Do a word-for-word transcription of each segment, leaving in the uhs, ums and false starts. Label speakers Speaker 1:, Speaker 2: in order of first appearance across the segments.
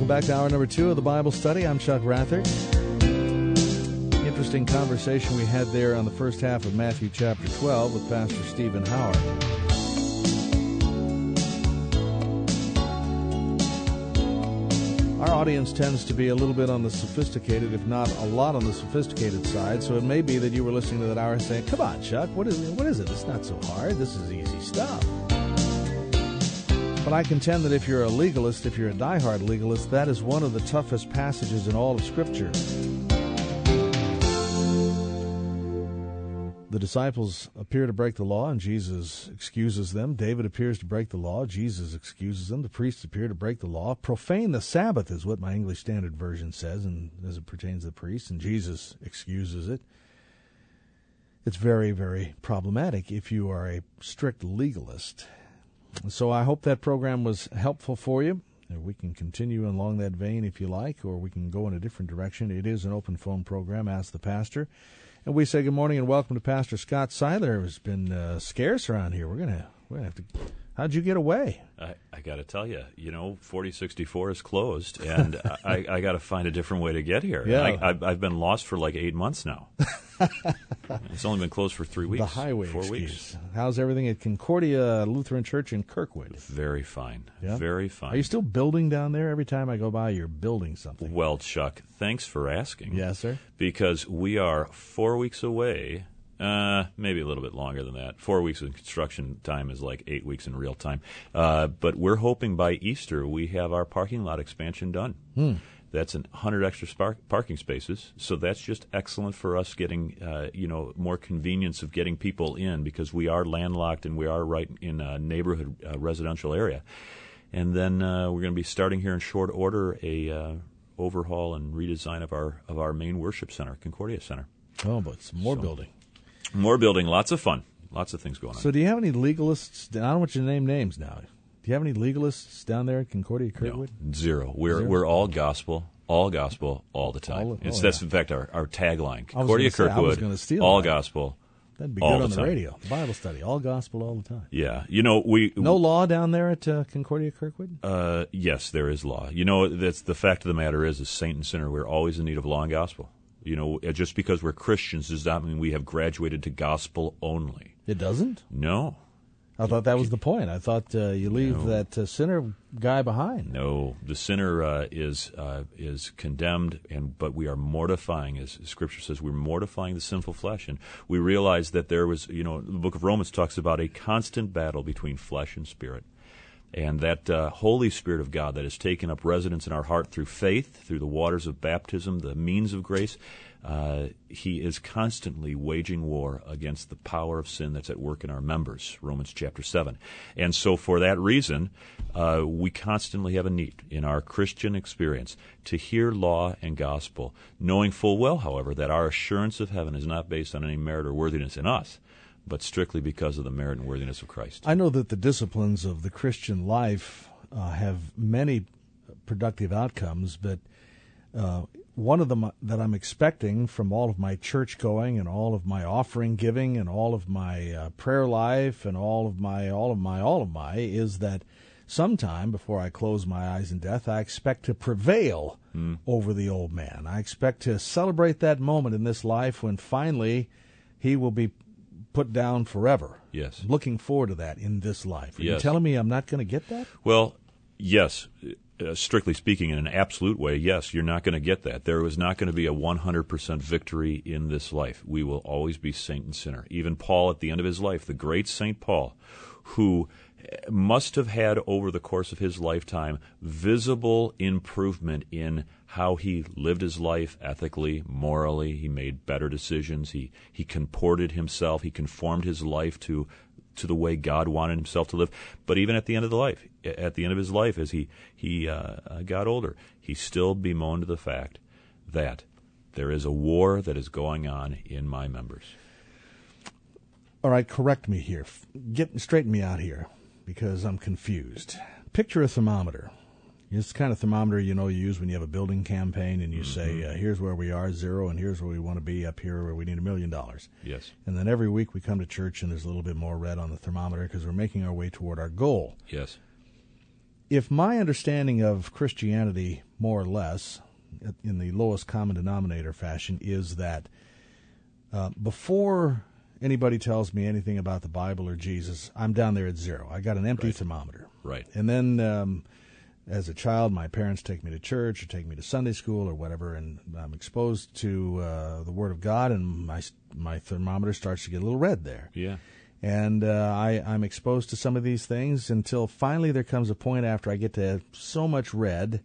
Speaker 1: Welcome back to hour number two of the Bible study. I'm Chuck Rathert. Interesting conversation we had there on the first half of Matthew chapter twelve with Pastor Stephen Howard. Our audience tends to be a little bit on the sophisticated, if not a lot on the sophisticated side, so it may be that you were listening to that hour saying, come on, Chuck, what is it? What is it? It's not so hard. This is easy stuff. But I contend that if you're a legalist, if you're a diehard legalist, that is one of the toughest passages in all of Scripture. The disciples appear to break the law, and Jesus excuses them. David appears to break the law. Jesus excuses them. The priests appear to break the law. Profane the Sabbath is what my English Standard Version says, and as it pertains to the priests, and Jesus excuses it. It's very, very problematic if you are a strict legalist. So I hope that program was helpful for you. We can continue along that vein if you like, or we can go in a different direction. It is an open phone program, Ask the Pastor. And we say good morning and welcome to Pastor Scott Seiler, who's been uh, scarce around here. We're gonna, we're gonna have to. How'd you get away?
Speaker 2: I, I got to tell you, you know, forty sixty-four is closed, and I, I got to find a different way to get here.
Speaker 1: Yeah.
Speaker 2: I, I, I've been lost for like eight months now. It's only been closed for three weeks.
Speaker 1: The highway
Speaker 2: four
Speaker 1: excuse.
Speaker 2: weeks.
Speaker 1: How's everything at Concordia Lutheran Church in Kirkwood?
Speaker 2: Very fine.
Speaker 1: Yeah?
Speaker 2: Very fine.
Speaker 1: Are you still building down there? Every time I go by, you're building something.
Speaker 2: Well, Chuck, thanks for asking.
Speaker 1: Yes, sir.
Speaker 2: Because we are four weeks away. Uh, maybe a little bit longer than that. Four weeks in construction time is like eight weeks in real time. Uh, but we're hoping by Easter we have our parking lot expansion done.
Speaker 1: Hmm.
Speaker 2: That's one hundred extra spark parking spaces, so that's just excellent for us getting, uh, you know, more convenience of getting people in because we are landlocked and we are right in a neighborhood uh, residential area. And then uh, we're going to be starting here in short order a uh, overhaul and redesign of our of our main worship center, Concordia Center.
Speaker 1: Oh, but some more
Speaker 2: So,
Speaker 1: building.
Speaker 2: More building, lots of fun, lots of things going on.
Speaker 1: So do you have any legalists? I don't want you to name names now. Do you have any legalists down there at Concordia Kirkwood?
Speaker 2: No, zero. We're
Speaker 1: Zero?
Speaker 2: we're all gospel, all gospel, all the time.
Speaker 1: All,
Speaker 2: it's
Speaker 1: oh,
Speaker 2: that's
Speaker 1: yeah.
Speaker 2: in fact our, our tagline.
Speaker 1: I was
Speaker 2: Concordia
Speaker 1: gonna say, I was
Speaker 2: Kirkwood,
Speaker 1: gonna steal
Speaker 2: all
Speaker 1: that.
Speaker 2: gospel.
Speaker 1: That'd be
Speaker 2: all
Speaker 1: good
Speaker 2: the
Speaker 1: on the
Speaker 2: time.
Speaker 1: radio. Bible study, all gospel, all the time.
Speaker 2: Yeah, you know we
Speaker 1: No law down there at uh, Concordia Kirkwood?
Speaker 2: Uh, yes, there is law. You know that's the fact of the matter is, as saint and sinner, we're always in need of law and gospel. You know, just because we're Christians does not mean we have graduated to gospel only.
Speaker 1: It doesn't?
Speaker 2: No.
Speaker 1: I thought that was the point. I thought uh, you leave
Speaker 2: No.
Speaker 1: that uh, sinner guy behind.
Speaker 2: No, the sinner uh, is uh, is condemned, and but we are mortifying, as Scripture says, we're mortifying the sinful flesh, and we realize that there was, you know, the book of Romans talks about a constant battle between flesh and spirit, and that uh, Holy Spirit of God that has taken up residence in our heart through faith, through the waters of baptism, the means of grace. Uh, he is constantly waging war against the power of sin that's at work in our members, Romans chapter seven. And so for that reason, uh, we constantly have a need in our Christian experience to hear law and gospel, knowing full well, however, that our assurance of heaven is not based on any merit or worthiness in us, but strictly because of the merit and worthiness of Christ.
Speaker 1: I know that the disciplines of the Christian life uh, have many productive outcomes, but uh, one of them that I'm expecting from all of my church going and all of my offering giving and all of my uh, prayer life and all of my, all of my, all of my is that sometime before I close my eyes in death, I expect to prevail mm. over the old man. I expect to celebrate that moment in this life when finally he will be put down forever.
Speaker 2: Yes.
Speaker 1: I'm looking forward to that in this life. Are
Speaker 2: yes.
Speaker 1: you telling me I'm not going to get that?
Speaker 2: Well, yes. Uh, strictly speaking, in an absolute way, yes, you're not going to get that. There is not going to be a one hundred percent victory in this life. We will always be saint and sinner. Even Paul, at the end of his life, the great Saint Paul, who must have had over the course of his lifetime visible improvement in how he lived his life ethically, morally. He made better decisions. He he comported himself. He conformed his life to to the way God wanted himself to live. But even at the end of the life, at the end of his life, as he he uh, got older, he still bemoaned the fact that there is a war that is going on in my members.
Speaker 1: All right, correct me here. Get straighten me out here, because I'm confused. Picture a thermometer. It's the kind of thermometer, you know, you use when you have a building campaign and you mm-hmm. say, uh, here's where we are, zero, and here's where we want to be, up here where we need a million dollars.
Speaker 2: Yes.
Speaker 1: And then every week we come to church and there's a little bit more red on the thermometer because we're making our way toward our goal.
Speaker 2: Yes.
Speaker 1: If my understanding of Christianity more or less, in the lowest common denominator fashion, is that uh, before anybody tells me anything about the Bible or Jesus, I'm down there at zero. I got an empty
Speaker 2: Right.
Speaker 1: thermometer.
Speaker 2: Right.
Speaker 1: And then um, as a child, my parents take me to church or take me to Sunday school or whatever, and I'm exposed to uh, the Word of God, and my my thermometer starts to get a little red there.
Speaker 2: Yeah.
Speaker 1: And uh, I, I'm exposed to some of these things until finally there comes a point after I get to so much red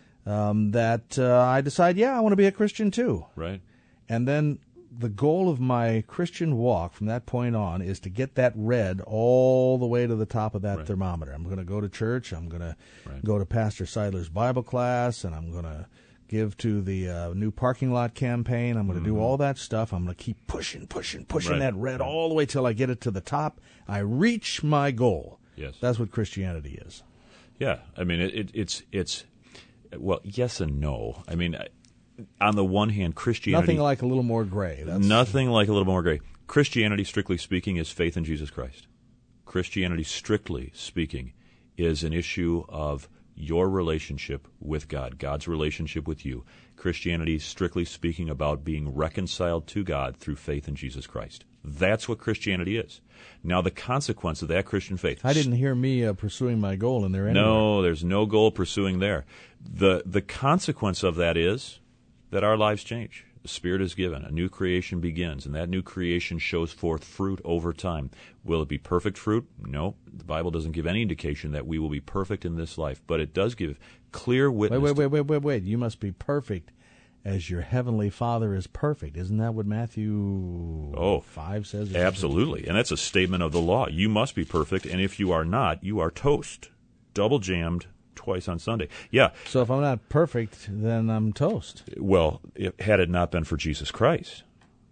Speaker 1: um, that uh, I decide, yeah, I want to be a Christian too.
Speaker 2: Right.
Speaker 1: And then the goal of my Christian walk from that point on is to get that red all the way to the top of that
Speaker 2: Right.
Speaker 1: thermometer. I'm going to go to church. I'm going to
Speaker 2: Right.
Speaker 1: go to Pastor Seidler's Bible class, and I'm going to give to the uh, new parking lot campaign. I'm going to
Speaker 2: Mm-hmm.
Speaker 1: do all that stuff. I'm going to keep pushing, pushing, pushing
Speaker 2: Right.
Speaker 1: that red all the way till I get it to the top. I reach my goal.
Speaker 2: Yes.
Speaker 1: That's what Christianity is.
Speaker 2: Yeah. I mean, it, it, it's it's well, yes and no. I mean, on the one hand, Christianity
Speaker 1: Nothing like a little more gray. That's,
Speaker 2: Nothing like a little more gray. Christianity, strictly speaking, is faith in Jesus Christ. Christianity, strictly speaking, is an issue of your relationship with God, God's relationship with you. Christianity, strictly speaking, about being reconciled to God through faith in Jesus Christ. That's what Christianity is. Now, the consequence of that Christian faith.
Speaker 1: I didn't hear me uh, pursuing my goal in there anyway.
Speaker 2: No, there's no goal pursuing there. The The consequence of that is that our lives change. The Spirit is given. A new creation begins, and that new creation shows forth fruit over time. Will it be perfect fruit? No. The Bible doesn't give any indication that we will be perfect in this life, but it does give clear witness.
Speaker 1: Wait, wait,
Speaker 2: to-
Speaker 1: wait, wait, wait, wait. You must be perfect as your heavenly Father is perfect. Isn't that what Matthew
Speaker 2: Oh,
Speaker 1: five says? or something?
Speaker 2: Absolutely. And that's a statement of the law. You must be perfect, and if you are not, you are toast. Double jammed twice on Sunday. Yeah.
Speaker 1: So if I'm not perfect, then I'm toast.
Speaker 2: Well, if, had it not been for Jesus Christ.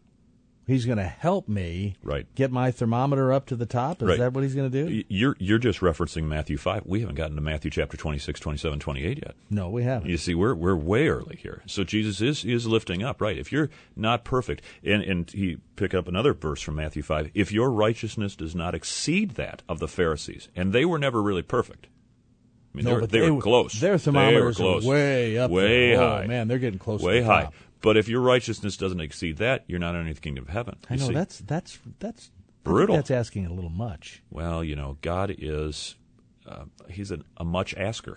Speaker 1: He's going to help me
Speaker 2: Right.
Speaker 1: get my thermometer up to the top? Is
Speaker 2: Right.
Speaker 1: that what he's going to do?
Speaker 2: You're you're just referencing Matthew five. We haven't gotten to Matthew chapter twenty-six, twenty-seven, twenty-eight yet.
Speaker 1: No, we haven't.
Speaker 2: You see, we're we're way early here. So Jesus is is lifting up, right? If you're not perfect, and and he pick up another verse from Matthew five. If your righteousness does not exceed that of the Pharisees, and they were never really perfect. I mean,
Speaker 1: No,
Speaker 2: they were,
Speaker 1: but
Speaker 2: they
Speaker 1: they
Speaker 2: were
Speaker 1: were-
Speaker 2: close.
Speaker 1: their
Speaker 2: They were
Speaker 1: thermometers are
Speaker 2: close.
Speaker 1: way up
Speaker 2: way
Speaker 1: there. Oh,
Speaker 2: high.
Speaker 1: man, they're getting close to
Speaker 2: way
Speaker 1: the
Speaker 2: high.
Speaker 1: top.
Speaker 2: But if your righteousness doesn't exceed that, you're not in the kingdom of heaven.
Speaker 1: I
Speaker 2: You
Speaker 1: know
Speaker 2: see?
Speaker 1: that's that's that's I think
Speaker 2: Brutal.
Speaker 1: that's asking a little much.
Speaker 2: Well, you know, God is, uh, he's a, a much asker.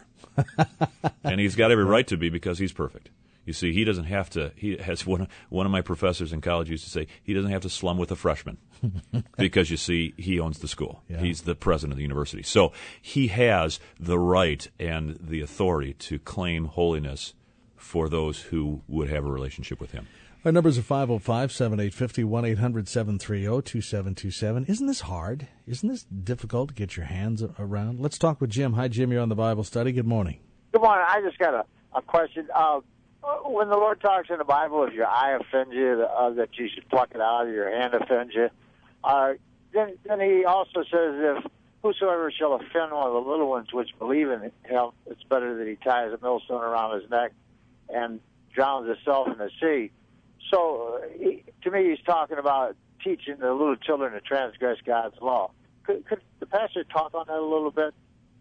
Speaker 2: And he's got every right to be because he's perfect. You see, he doesn't have to, he has one, one of my professors in college used to say, he doesn't have to slum with a freshman because, you see, he owns the school.
Speaker 1: Yeah.
Speaker 2: He's the president of the university. So he has the right and the authority to claim holiness for those who would have a relationship with him.
Speaker 1: Our numbers are five oh five, seven eight five oh, one eight hundred, seven three oh, two seven two seven. Isn't this hard? Isn't this difficult to get your hands a- around? Let's talk with Jim. Hi, Jim. You're on the Bible study. Good morning.
Speaker 3: Good morning. I just got a, a question. Uh, when the Lord talks in the Bible, if your eye offends you, uh, that you should pluck it out, or your hand offends you, uh, then, then he also says, if whosoever shall offend one of the little ones which believe in him, it's better that he ties a millstone around his neck and drowns himself in the sea. So, uh, he, to me, he's talking about teaching the little children to transgress God's law. Could, could the pastor talk on that a little bit?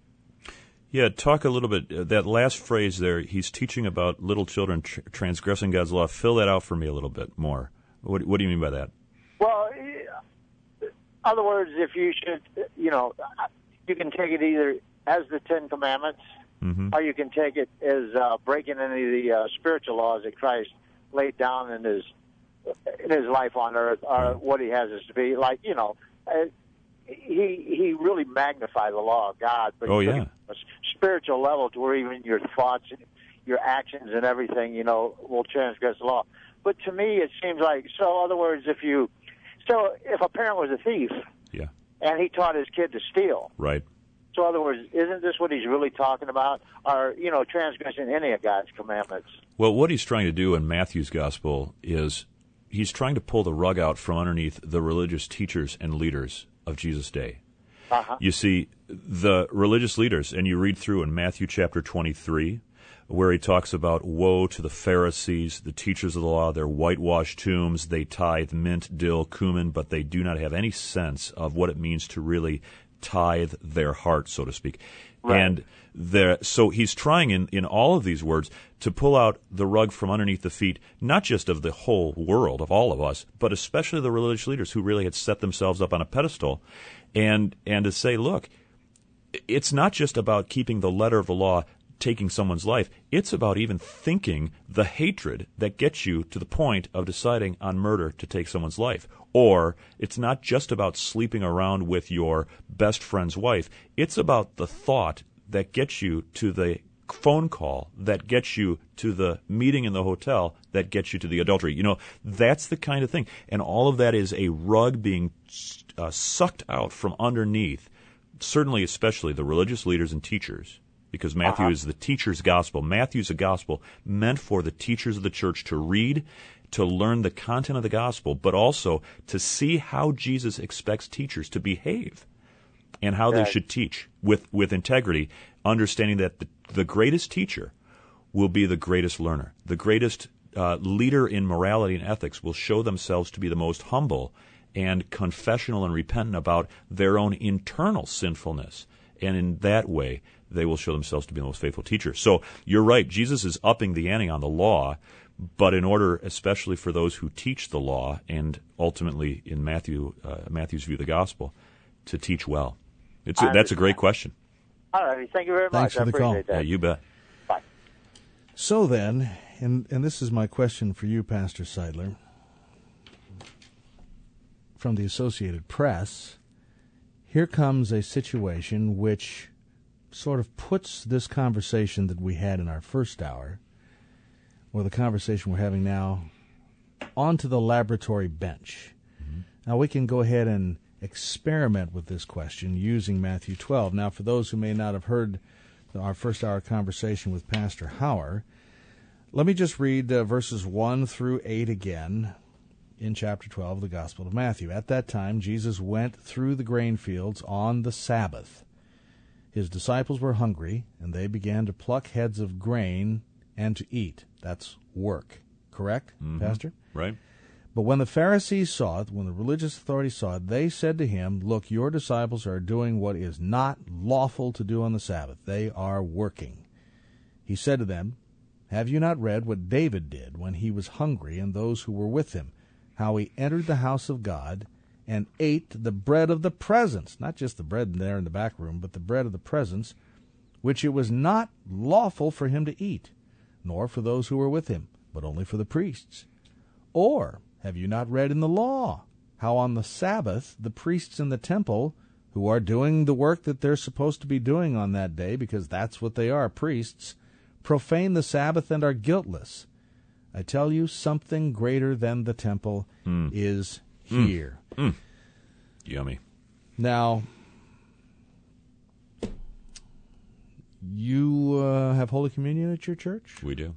Speaker 2: Yeah, talk a little bit. Uh, that last phrase there, he's teaching about little children tr- transgressing God's law. Fill that out for me a little bit more. What, what do you mean by that?
Speaker 3: Well, in other words, if you should, you know, you can take it either as the Ten Commandments,
Speaker 2: Mm-hmm.
Speaker 3: or you can take it as uh, breaking any of the uh, spiritual laws that Christ laid down in his in his life on earth, or what he has us to be. Like, you know, uh, he he really magnified the law of God, but
Speaker 2: Oh,
Speaker 3: he took
Speaker 2: yeah.
Speaker 3: it to a spiritual level to where even your thoughts, your actions, and everything, you know, will transgress the law. But to me, it seems like, so in other words, if you, so if a parent was a thief,
Speaker 2: Yeah,
Speaker 3: and he taught his kid to steal,
Speaker 2: right.
Speaker 3: so in other words, isn't this what he's really talking about? Or, you know, transgressing any of God's commandments?
Speaker 2: Well, what he's trying to do in Matthew's gospel is he's trying to pull the rug out from underneath the religious teachers and leaders of Jesus' day.
Speaker 3: Uh-huh.
Speaker 2: You see, the religious leaders, and you read through in Matthew chapter twenty-three, where he talks about woe to the Pharisees, the teachers of the law, their whitewashed tombs, they tithe mint, dill, cumin, but they do not have any sense of what it means to really tithe their heart, so to speak.
Speaker 3: Right.
Speaker 2: And the, so he's trying in, in all of these words to pull out the rug from underneath the feet, not just of the whole world, of all of us, but especially the religious leaders who really had set themselves up on a pedestal, and and to say, look, it's not just about keeping the letter of the law, taking someone's life. It's about even thinking the hatred that gets you to the point of deciding on murder to take someone's life. Or it's not just about sleeping around with your best friend's wife. It's about the thought that gets you to the phone call, that gets you to the meeting in the hotel, that gets you to the adultery. You know, that's the kind of thing. And all of that is a rug being uh, sucked out from underneath, certainly especially the religious leaders and teachers, because Matthew uh-huh. is the teacher's gospel. Matthew's a gospel meant for the teachers of the church to read, to learn the content of the gospel, but also to see how Jesus expects teachers to behave and how right. they should teach with, with integrity, understanding that the, the greatest teacher will be the greatest learner. The greatest uh, leader in morality and ethics will show themselves to be the most humble and confessional and repentant about their own internal sinfulness. And in that way, they will show themselves to be the most faithful teacher. So you're right, Jesus is upping the ante on the law, but in order, especially for those who teach the law, and ultimately in Matthew, uh, Matthew's view of the gospel, to teach well. It's a, that's a great question.
Speaker 3: All right, thank you very
Speaker 1: Thanks
Speaker 3: much.
Speaker 1: For the
Speaker 3: I appreciate
Speaker 1: call.
Speaker 3: that.
Speaker 2: Yeah, you bet.
Speaker 3: Bye.
Speaker 1: So then, and, and this is my question for you, Pastor Seidler, from the Associated Press, here comes a situation which sort of puts this conversation that we had in our first hour, or the conversation we're having now, onto the laboratory bench. Mm-hmm. Now, we can go ahead and experiment with this question using Matthew twelve. Now, for those who may not have heard our first hour conversation with Pastor Hauer, let me just read uh, verses one through eight again in chapter twelve of the Gospel of Matthew. At that time, Jesus went through the grain fields on the Sabbath. His disciples were hungry, and they began to pluck heads of grain and to eat. That's work, correct, mm-hmm. Pastor?
Speaker 2: Right.
Speaker 1: But when the Pharisees saw it, when the religious authorities saw it, they said to him, "Look, your disciples are doing what is not lawful to do on the Sabbath. They are working." He said to them, "Have you not read what David did when he was hungry and those who were with him, how he entered the house of God and ate the bread of the presence," not just the bread there in the back room, but the bread of the presence, "which it was not lawful for him to eat, nor for those who were with him, but only for the priests? Or have you not read in the law how on the Sabbath the priests in the temple, who are doing the work that they're supposed to be doing on that day, because that's what they are, priests, profane the Sabbath and are guiltless? I tell you, something greater than the temple mm. is here."
Speaker 2: Mm. Mm. Yummy.
Speaker 1: Now, you uh, have Holy Communion at your church?
Speaker 2: We do.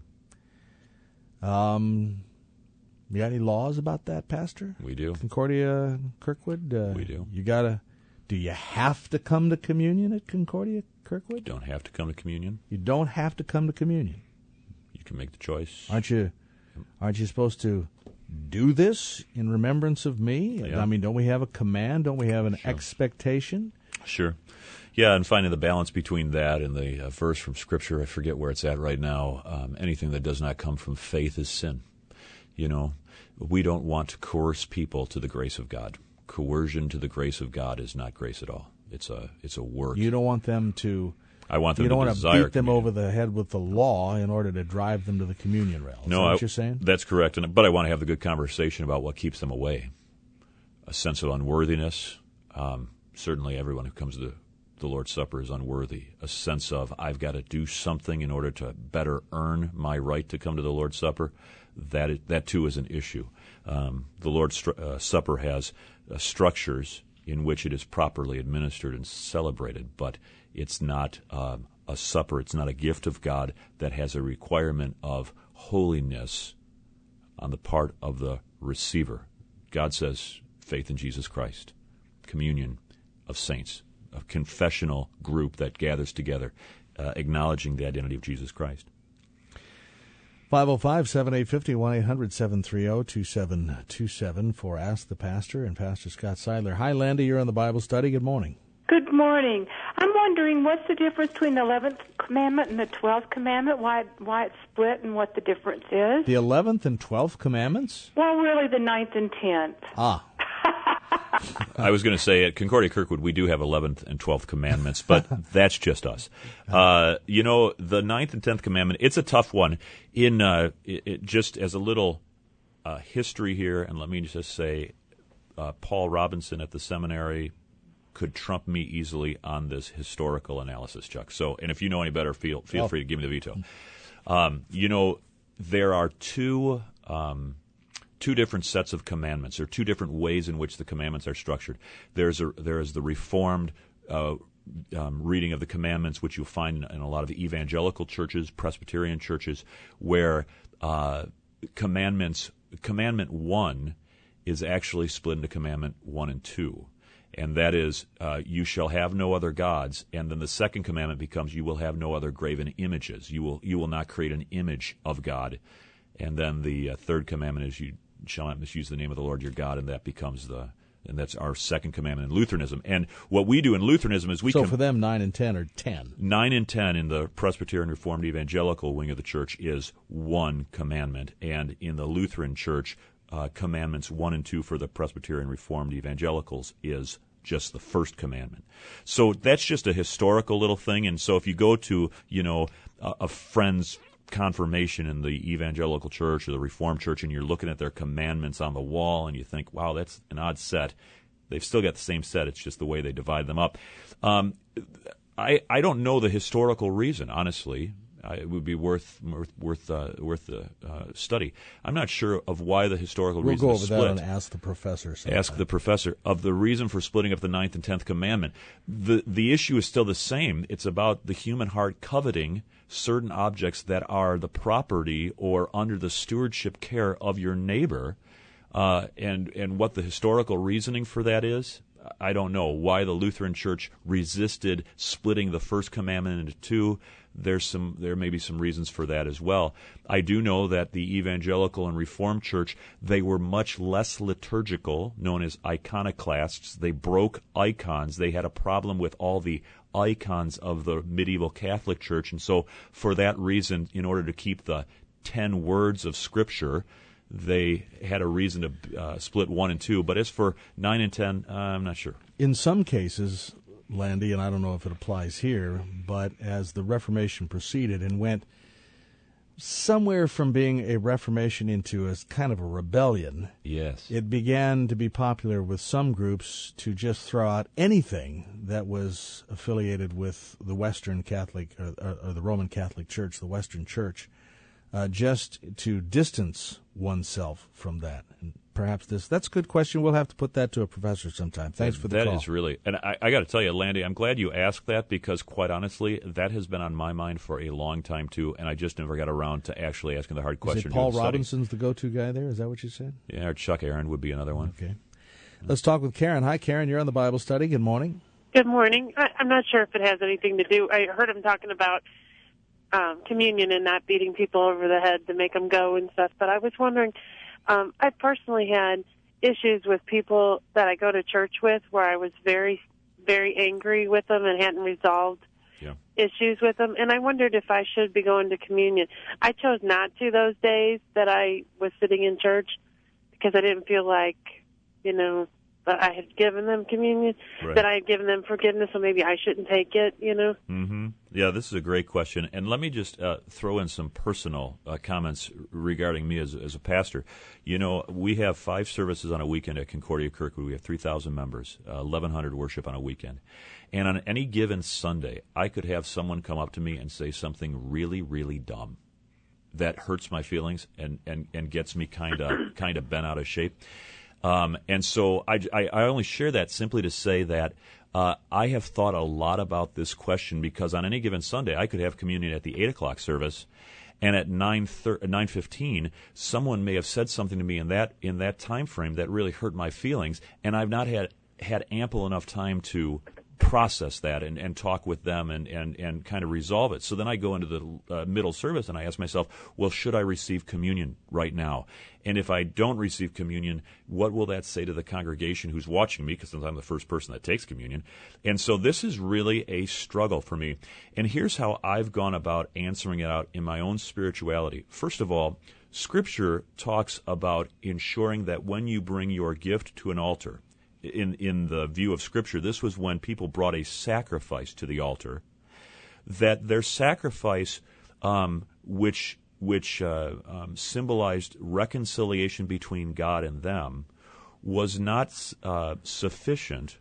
Speaker 1: Um, you got any laws about that, Pastor?
Speaker 2: We do.
Speaker 1: Concordia Kirkwood? Uh,
Speaker 2: we do.
Speaker 1: You gotta. Do you have to come to communion at Concordia Kirkwood?
Speaker 2: You don't have to come to communion.
Speaker 1: You don't have to come to communion.
Speaker 2: You can make the choice.
Speaker 1: Aren't you? Aren't you supposed to do this in remembrance of me?
Speaker 2: Yeah.
Speaker 1: I mean, don't we have a command? Don't we have an
Speaker 2: sure.
Speaker 1: expectation?
Speaker 2: Sure. Yeah, and finding the balance between that and the uh, verse from Scripture, I forget where it's at right now, um, anything that does not come from faith is sin. You know, we don't want to coerce people to the grace of God. Coercion to the grace of God is not grace at all. It's a it's a work.
Speaker 1: You don't want them to...
Speaker 2: I want them
Speaker 1: you don't
Speaker 2: to
Speaker 1: want
Speaker 2: desire
Speaker 1: to beat them
Speaker 2: communion.
Speaker 1: over the head with the law in order to drive them to the communion rail. Is
Speaker 2: no,
Speaker 1: that what
Speaker 2: I,
Speaker 1: you're saying?
Speaker 2: That's correct. And, but I want to have the good conversation about what keeps them away. A sense of unworthiness. Um, certainly everyone who comes to the, the Lord's Supper is unworthy. A sense of, I've got to do something in order to better earn my right to come to the Lord's Supper. That, is, that too, is an issue. Um, the Lord's stru- uh, Supper has uh, structures in which it is properly administered and celebrated, but it's not um, a supper, it's not a gift of God that has a requirement of holiness on the part of the receiver. God says faith in Jesus Christ, communion of saints, a confessional group that gathers together, uh, acknowledging the identity of Jesus Christ.
Speaker 1: five oh five, seven eight five oh, one eight hundred, seven three oh, two seven two seven for Ask the Pastor and Pastor Scott Seidler. Hi, Landy. You're on the Bible study. Good morning.
Speaker 4: Good morning. I'm wondering what's the difference between the eleventh commandment and the twelfth commandment, why why it's split and what the difference is.
Speaker 1: The eleventh and twelfth commandments?
Speaker 4: Well, really the ninth and tenth.
Speaker 1: Ah.
Speaker 2: I was going to say at Concordia Kirkwood we do have eleventh and twelfth commandments, but that's just us. Uh, you know, the ninth and tenth commandment, it's a tough one. In uh, it, it just as a little uh, history here, and let me just say, uh, Paul Robinson at the seminary could trump me easily on this historical analysis, Chuck. So, and if you know any better, feel feel
Speaker 1: oh.
Speaker 2: free to give me the veto. Um, you know, there are two um, two different sets of commandments. There are two different ways in which the commandments are structured. There's a there is the Reformed uh, um, reading of the commandments, which you'll find in a lot of evangelical churches, Presbyterian churches, where uh, commandments commandment one is actually split into commandment one and two. And that is, uh, you shall have no other gods. And then the second commandment becomes, you will have no other graven images. You will you will not create an image of God. And then the uh, third commandment is, you shall not misuse the name of the Lord your God. And that becomes the, and that's our second commandment in Lutheranism. And what we do in Lutheranism is we
Speaker 1: so
Speaker 2: com-
Speaker 1: for them, nine and ten are ten.
Speaker 2: Nine and ten in the Presbyterian Reformed Evangelical wing of the church is one commandment, and in the Lutheran Church, uh, commandments one and two for the Presbyterian Reformed Evangelicals is just the first commandment. So that's just a historical little thing. And so if you go to, you know, a, a friend's confirmation in the evangelical church or the Reformed church, and you're looking at their commandments on the wall, and you think, wow, that's an odd set. They've still got the same set. It's just the way they divide them up. Um, I I don't know the historical reason, honestly. Uh, it would be worth worth worth, uh, worth the uh, study. I'm not sure of why the historical
Speaker 1: we'll
Speaker 2: reason
Speaker 1: go
Speaker 2: is
Speaker 1: over
Speaker 2: split.
Speaker 1: that and ask the professor. Sometime.
Speaker 2: Ask the professor of the reason for splitting up the ninth and tenth commandment. The the issue is still the same. It's about the human heart coveting certain objects that are the property or under the stewardship care of your neighbor, uh, and and what the historical reasoning for that is. I don't know why the Lutheran Church resisted splitting the first commandment into two. There's some, there may be some reasons for that as well. I do know that the Evangelical and Reformed Church, they were much less liturgical, known as iconoclasts. They broke icons. They had a problem with all the icons of the medieval Catholic Church, and so for that reason, in order to keep the ten words of Scripture, they had a reason to uh, split one and two. But as for nine and ten, uh, I'm not sure.
Speaker 1: In some cases, Landy, and I don't know if it applies here, but as the Reformation proceeded and went somewhere from being a Reformation into a kind of a rebellion,
Speaker 2: yes,
Speaker 1: it began to be popular with some groups to just throw out anything that was affiliated with the Western Catholic, or, or the Roman Catholic Church, the Western Church, uh, just to distance oneself from that. And perhaps this, that's a good question. We'll have to put that to a professor sometime. Thanks for the
Speaker 2: that
Speaker 1: call.
Speaker 2: That is really, and I, I got to tell you, Landy, I'm glad you asked that, because quite honestly, that has been on my mind for a long time too, and I just never got around to actually asking the hard question.
Speaker 1: Is it Paul Robinson's the go-to guy there? Is that what you said?
Speaker 2: Yeah, or Chuck Aaron would be another one.
Speaker 1: Okay. Let's talk with Karen. Hi, Karen. You're on the Bible study. Good morning.
Speaker 5: Good morning. I, I'm not sure if it has anything to do. I heard him talking about um, communion and not beating people over the head to make them go and stuff, but I was wondering, um, I personally had issues with people that I go to church with where I was very, very angry with them and hadn't resolved
Speaker 2: yeah.
Speaker 5: issues with them, and I wondered if I should be going to communion. I chose not to those days that I was sitting in church because I didn't feel like, you know, that I had given them communion,
Speaker 2: right.
Speaker 5: that I had given them forgiveness, so maybe I shouldn't take it, you know?
Speaker 2: Mm-hmm. Yeah, this is a great question. And let me just uh, throw in some personal uh, comments regarding me as, as a pastor. You know, we have five services on a weekend at Concordia Kirkwood. We have three thousand members, uh, eleven hundred worship on a weekend. And on any given Sunday, I could have someone come up to me and say something really, really dumb that hurts my feelings and, and, and gets me kind of kind of bent out of shape. Um, and so I, I, I only share that simply to say that uh, I have thought a lot about this question, because on any given Sunday I could have communion at the eight o'clock service, and at nine fifteen someone may have said something to me in that in that time frame that really hurt my feelings, and I've not had had ample enough time to process that and, and talk with them and, and, and kind of resolve it. So then I go into the uh, middle service and I ask myself, well, should I receive communion right now? And if I don't receive communion, what will that say to the congregation who's watching me? Because I'm the first person that takes communion. And so this is really a struggle for me. And here's how I've gone about answering it out in my own spirituality. First of all, Scripture talks about ensuring that when you bring your gift to an altar, in, in the view of Scripture, this was when people brought a sacrifice to the altar, that their sacrifice, um, which which uh, um, symbolized reconciliation between God and them, was not uh, sufficient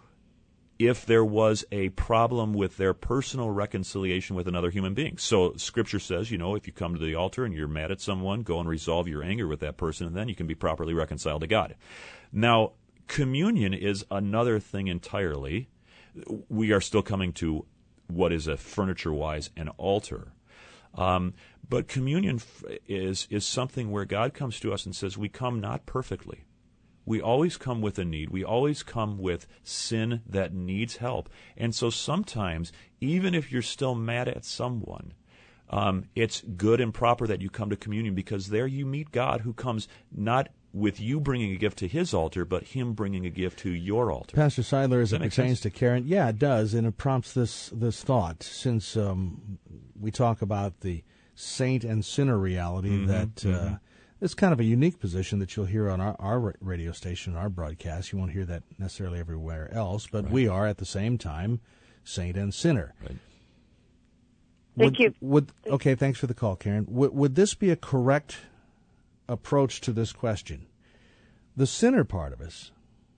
Speaker 2: if there was a problem with their personal reconciliation with another human being. So Scripture says, you know, if you come to the altar and you're mad at someone, go and resolve your anger with that person, and then you can be properly reconciled to God. Now, communion is another thing entirely. We are still coming to what is a furniture-wise an altar. Um, but communion f- is is something where God comes to us and says, we come not perfectly. We always come with a need. We always come with sin that needs help. And so sometimes, even if you're still mad at someone, um, it's good and proper that you come to communion, because there you meet God, who comes not with you bringing a gift to his altar, but him bringing a gift to your altar.
Speaker 1: Pastor Seidler, as it pertains
Speaker 2: sense?
Speaker 1: to Karen, yeah, it does, and it prompts this this thought. Since um, we talk about the saint and sinner reality,
Speaker 2: mm-hmm,
Speaker 1: that uh,
Speaker 2: mm-hmm.
Speaker 1: it's kind of a unique position that you'll hear on our, our radio station, our broadcast. You won't hear that necessarily everywhere else, but
Speaker 2: right.
Speaker 1: we are at the same time saint and sinner.
Speaker 2: Right.
Speaker 5: Thank
Speaker 1: would,
Speaker 5: you.
Speaker 1: Would, okay, thanks for the call, Karen. Would, would this be a correct approach to this question? The sinner part of us,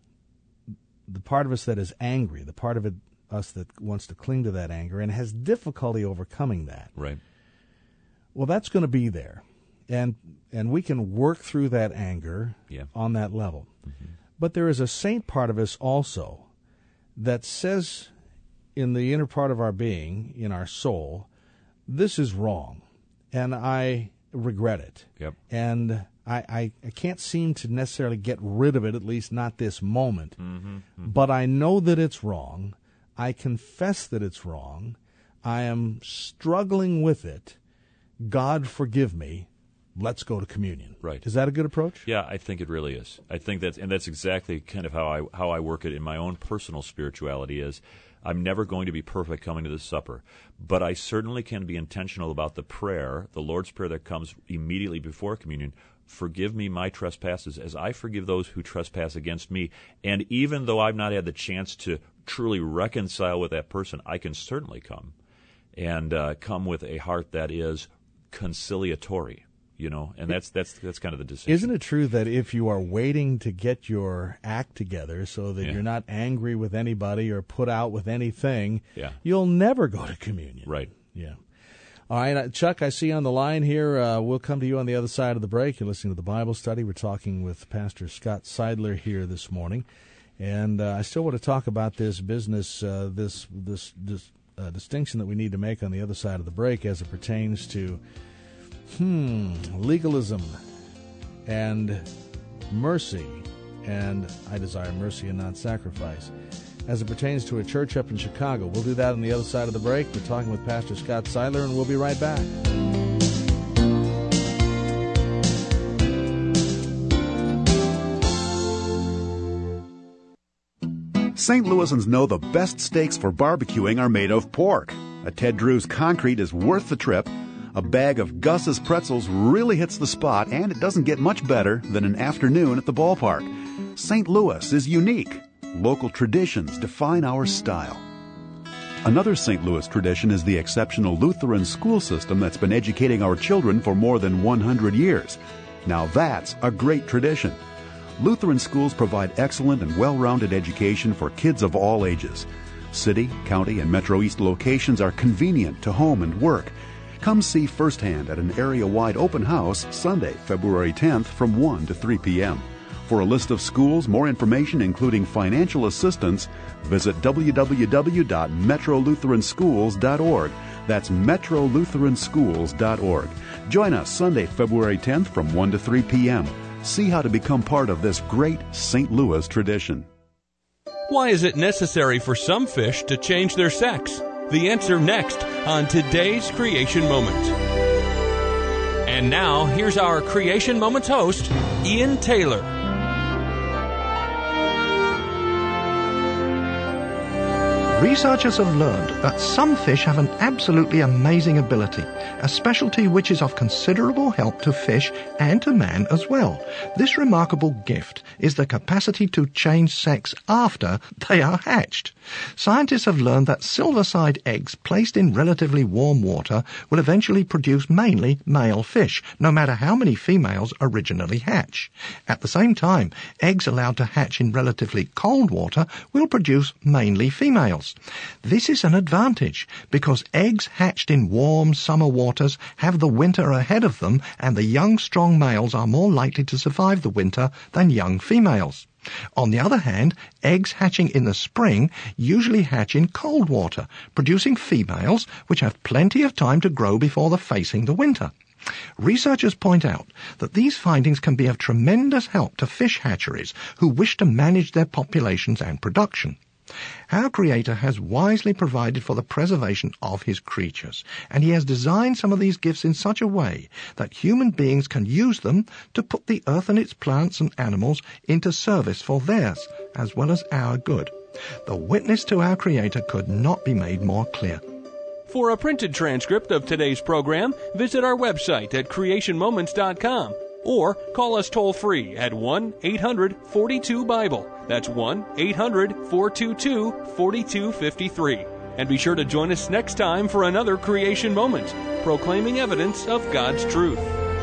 Speaker 1: the part of us that is angry, the part of it, us that wants to cling to that anger and has difficulty overcoming that.
Speaker 2: Right.
Speaker 1: Well, that's going to be there, and and we can work through that anger
Speaker 2: yeah.
Speaker 1: on that level.
Speaker 2: Mm-hmm.
Speaker 1: But there is a saint part of us also that says in the inner part of our being, in our soul, this is wrong, and I regret it.
Speaker 2: Yep.
Speaker 1: And I, I, I can't seem to necessarily get rid of it, at least not this moment.
Speaker 2: Mm-hmm. Mm-hmm.
Speaker 1: But I know that it's wrong. I confess that it's wrong. I am struggling with it. God forgive me. Let's go to communion.
Speaker 2: Right.
Speaker 1: Is that a good approach?
Speaker 2: Yeah, I think it really is. I think that's, and that's exactly kind of how I how I work it in my own personal spirituality. Is I'm never going to be perfect coming to the supper, but I certainly can be intentional about the prayer, the Lord's Prayer that comes immediately before communion. Forgive me my trespasses as I forgive those who trespass against me. And even though I've not had the chance to truly reconcile with that person, I can certainly come and uh, come with a heart that is conciliatory. You know, and that's that's that's kind of the decision.
Speaker 1: Isn't it true that if you are waiting to get your act together so that
Speaker 2: yeah.
Speaker 1: you're not angry with anybody or put out with anything,
Speaker 2: yeah.
Speaker 1: you'll never go to communion?
Speaker 2: Right.
Speaker 1: Yeah. All right, uh, Chuck, I see you on the line here. Uh, we'll come to you on the other side of the break. You're listening to the Bible Study. We're talking with Pastor Scott Seidler here this morning, and uh, I still want to talk about this business, uh, this this this uh, distinction that we need to make on the other side of the break as it pertains to. Hmm, legalism and mercy, and I desire mercy and not sacrifice, as it pertains to a church up in Chicago. We'll do that on the other side of the break. We're talking with Pastor Scott Seidler, and we'll be right back.
Speaker 6: Saint Louisans know the best steaks for barbecuing are made of pork. A Ted Drew's Concrete is worth the trip. A bag of Gus's pretzels really hits the spot, and it doesn't get much better than an afternoon at the ballpark. Saint Louis is unique. Local traditions define our style. Another Saint Louis tradition is the exceptional Lutheran school system that's been educating our children for more than one hundred years. Now that's a great tradition. Lutheran schools provide excellent and well-rounded education for kids of all ages. City, county, and Metro East locations are convenient to home and work. Come see firsthand at an area-wide open house Sunday, February tenth from one to three p.m. For a list of schools, more information including financial assistance, visit w w w dot metro lutheran schools dot org. That's metro lutheran schools dot org. Join us Sunday, February tenth from one to three p.m. See how to become part of this great Saint Louis tradition.
Speaker 7: Why is it necessary for some fish to change their sex? The answer next on today's Creation Moment. And now, here's our Creation Moments host, Ian Taylor.
Speaker 8: Researchers have learned that some fish have an absolutely amazing ability, a specialty which is of considerable help to fish and to man as well. This remarkable gift is the capacity to change sex after they are hatched. Scientists have learned that silverside eggs placed in relatively warm water will eventually produce mainly male fish, no matter how many females originally hatch. At the same time, eggs allowed to hatch in relatively cold water will produce mainly females. This is an advantage because eggs hatched in warm summer waters have the winter ahead of them, and the young strong males are more likely to survive the winter than young females. On the other hand, eggs hatching in the spring usually hatch in cold water, producing females which have plenty of time to grow before the facing the winter. Researchers point out that these findings can be of tremendous help to fish hatcheries who wish to manage their populations and production. Our Creator has wisely provided for the preservation of His creatures, and He has designed some of these gifts in such a way that human beings can use them to put the earth and its plants and animals into service for theirs as well as our good. The witness to our Creator could not be made more clear.
Speaker 7: For a printed transcript of today's program, visit our website at creation moments dot com or call us toll-free at one eight hundred forty-two Bible. That's one eight hundred four two two four two five three. And be sure to join us next time for another Creation Moment, proclaiming evidence of God's truth.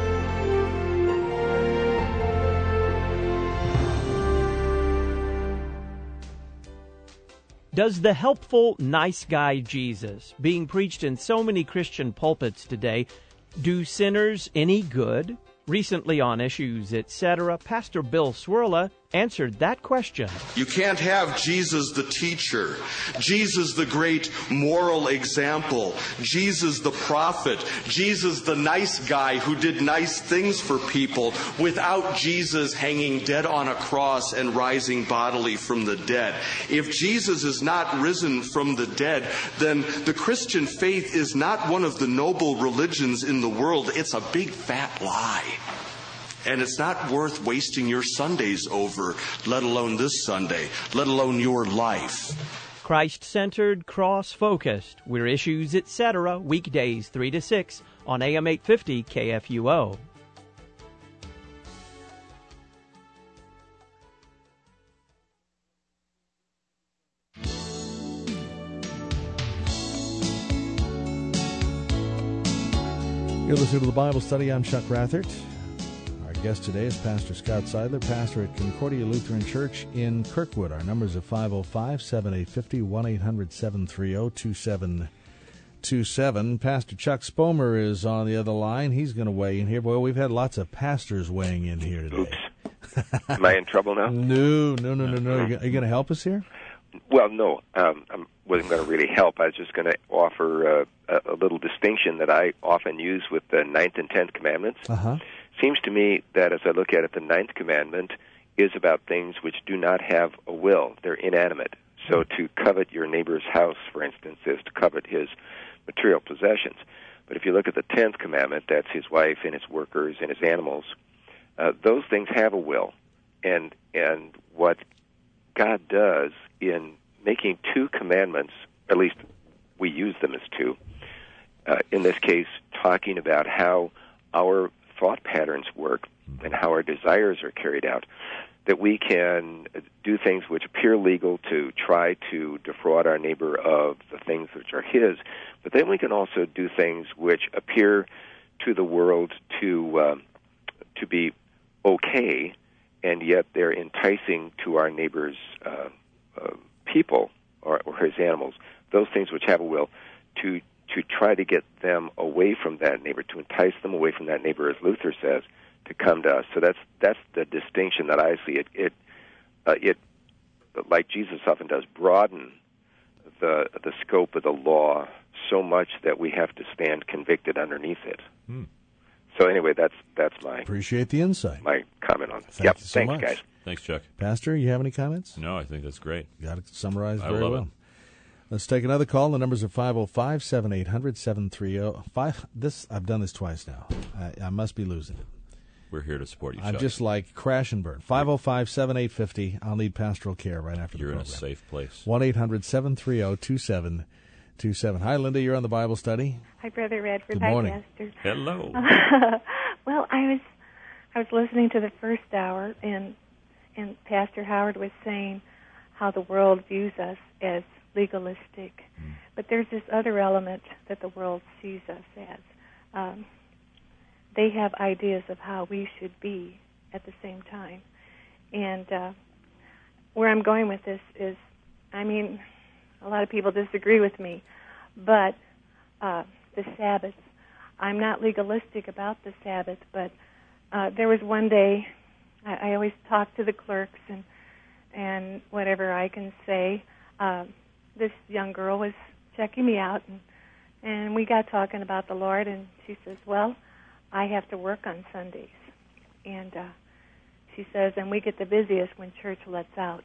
Speaker 9: Does the helpful, nice guy Jesus, being preached in so many Christian pulpits today, do sinners any good? Recently on Issues, et cetera, Pastor Bill Swirla answered that question.
Speaker 10: You can't have Jesus the teacher, Jesus the great moral example, Jesus the prophet, Jesus the nice guy who did nice things for people without Jesus hanging dead on a cross and rising bodily from the dead. If Jesus is not risen from the dead, then the Christian faith is not one of the noble religions in the world. It's a big fat lie. And it's not worth wasting your Sundays over, let alone this Sunday, let alone your life.
Speaker 9: Christ-centered, cross-focused. We're Issues, et cetera, weekdays three to six on A M eight fifty K F U O.
Speaker 1: You're listening to the Bible Study. I'm Chuck Rathert. Our guest today is Pastor Scott Seidler, pastor at Concordia Lutheran Church in Kirkwood. Our numbers are five oh five, seven eight five oh, one eight hundred, seven three oh, two seven two seven. Pastor Chuck Spomer is on the other line. He's going to weigh in here. Boy, we've had lots of pastors weighing in here today.
Speaker 11: Oops. Am I in trouble now?
Speaker 1: No, no, no, no, no. Are you going to help us here?
Speaker 11: Well, no. Um, I wasn't going to really help. I was just going to offer uh, a, a little distinction that I often use with the ninth and tenth commandments.
Speaker 1: Uh-huh.
Speaker 11: Seems to me that as I look at it, the ninth commandment is about things which do not have a will. They're inanimate. So to covet your neighbor's house, for instance, is to covet his material possessions. But if you look at the tenth commandment, that's his wife and his workers and his animals, uh, those things have a will. And and what God does in making two commandments, at least we use them as two, uh, in this case, talking about how our thought patterns work and how our desires are carried out, that we can do things which appear legal to try to defraud our neighbor of the things which are his, but then we can also do things which appear to the world to um, to be okay, and yet they're enticing to our neighbor's uh, uh, people or, or his animals, those things which have a will, to to try to get them away from that neighbor, to entice them away from that neighbor, as Luther says, to come to us. So that's that's the distinction that I see. It it uh, it like Jesus often does, broaden the the scope of the law so much that we have to stand convicted underneath it.
Speaker 1: Hmm.
Speaker 11: So anyway, that's that's my
Speaker 1: appreciate the insight.
Speaker 11: My comment on it.
Speaker 1: Thank
Speaker 11: yep.
Speaker 1: you so
Speaker 11: Thanks,
Speaker 1: much.
Speaker 11: guys.
Speaker 2: Thanks, Chuck.
Speaker 1: Pastor, you have any comments?
Speaker 2: No, I think that's great.
Speaker 1: Got it summarized
Speaker 2: I
Speaker 1: very
Speaker 2: love
Speaker 1: well.
Speaker 2: it.
Speaker 1: Let's take another call. The numbers are five oh five, seven eight hundred, seven three zero. Five, this, I've done this twice now. I, I must be losing it.
Speaker 2: We're here to support you,
Speaker 1: I'm
Speaker 2: Chuck.
Speaker 1: just like crash and burn. five oh five, seven eight five zero. I'll need pastoral care right after
Speaker 2: You're
Speaker 1: the
Speaker 2: in
Speaker 1: program.
Speaker 2: a safe place.
Speaker 1: one eight hundred, seven three zero, two seven two seven. Hi, Linda. You're on the Bible study.
Speaker 12: Hi, Brother Redford.
Speaker 1: Good
Speaker 12: Hi,
Speaker 1: morning.
Speaker 12: Pastor.
Speaker 2: Hello.
Speaker 12: Well, I was I was listening to the first hour, and and Pastor Howard was saying how the world views us as legalistic. Mm. But there's this other element that the world sees us as. Um, they have ideas of how we should be at the same time. And uh, where I'm going with this is, I mean, a lot of people disagree with me, but uh, the Sabbath, I'm not legalistic about the Sabbath, but uh, there was one day, I, I always talk to the clerks and and whatever I can say. Uh, this young girl was checking me out, and, and we got talking about the Lord, and she says, well, I have to work on Sundays. And uh, she says, and we get the busiest when church lets out.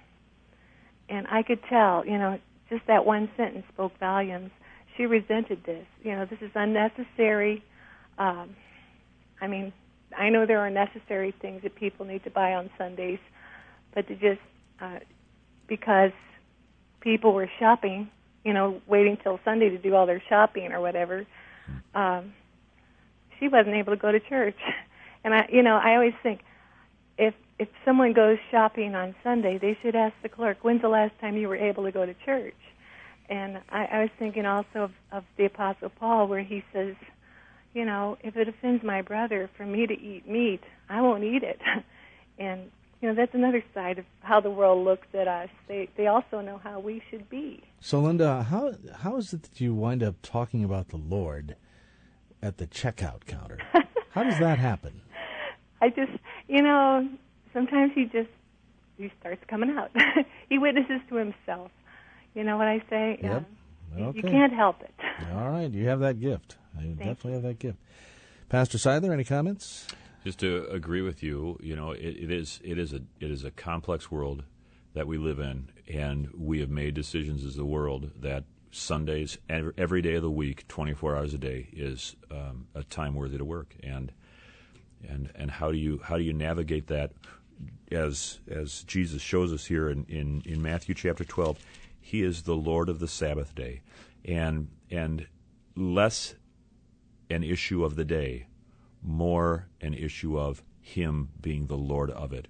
Speaker 12: And I could tell, you know, just that one sentence spoke volumes. She resented this. You know, this is unnecessary. Um, I mean, I know there are necessary things that people need to buy on Sundays, but to just, uh, because people were shopping, you know, waiting till Sunday to do all their shopping or whatever, um, she wasn't able to go to church. And, I, you know, I always think, if if someone goes shopping on Sunday, they should ask the clerk, when's the last time you were able to go to church? And I, I was thinking also of, of the Apostle Paul, where he says, you know, if it offends my brother for me to eat meat, I won't eat it. And, you know, that's another side of how the world looks at us. They they also know how we should be.
Speaker 1: So, Linda, how how is it that you wind up talking about the Lord at the checkout counter? How does that happen?
Speaker 12: I just, you know, sometimes he just, he starts coming out. He witnesses to himself. You know what I say?
Speaker 1: Yep.
Speaker 12: Uh,
Speaker 1: okay.
Speaker 12: You can't help it.
Speaker 1: All right. You have that gift. You
Speaker 12: Thank
Speaker 1: definitely
Speaker 12: you.
Speaker 1: have that gift. Pastor Seidler, any comments?
Speaker 2: Just to agree with you, you know, it, it is it is a it is a complex world that we live in, and we have made decisions as the world that Sundays, every, every day of the week, twenty-four hours a day, is um, a time worthy to work. And and and how do you how do you navigate that? As as Jesus shows us here in, in, in Matthew chapter twelve, He is the Lord of the Sabbath day, and and less an issue of the day, more an issue of Him being the Lord of it.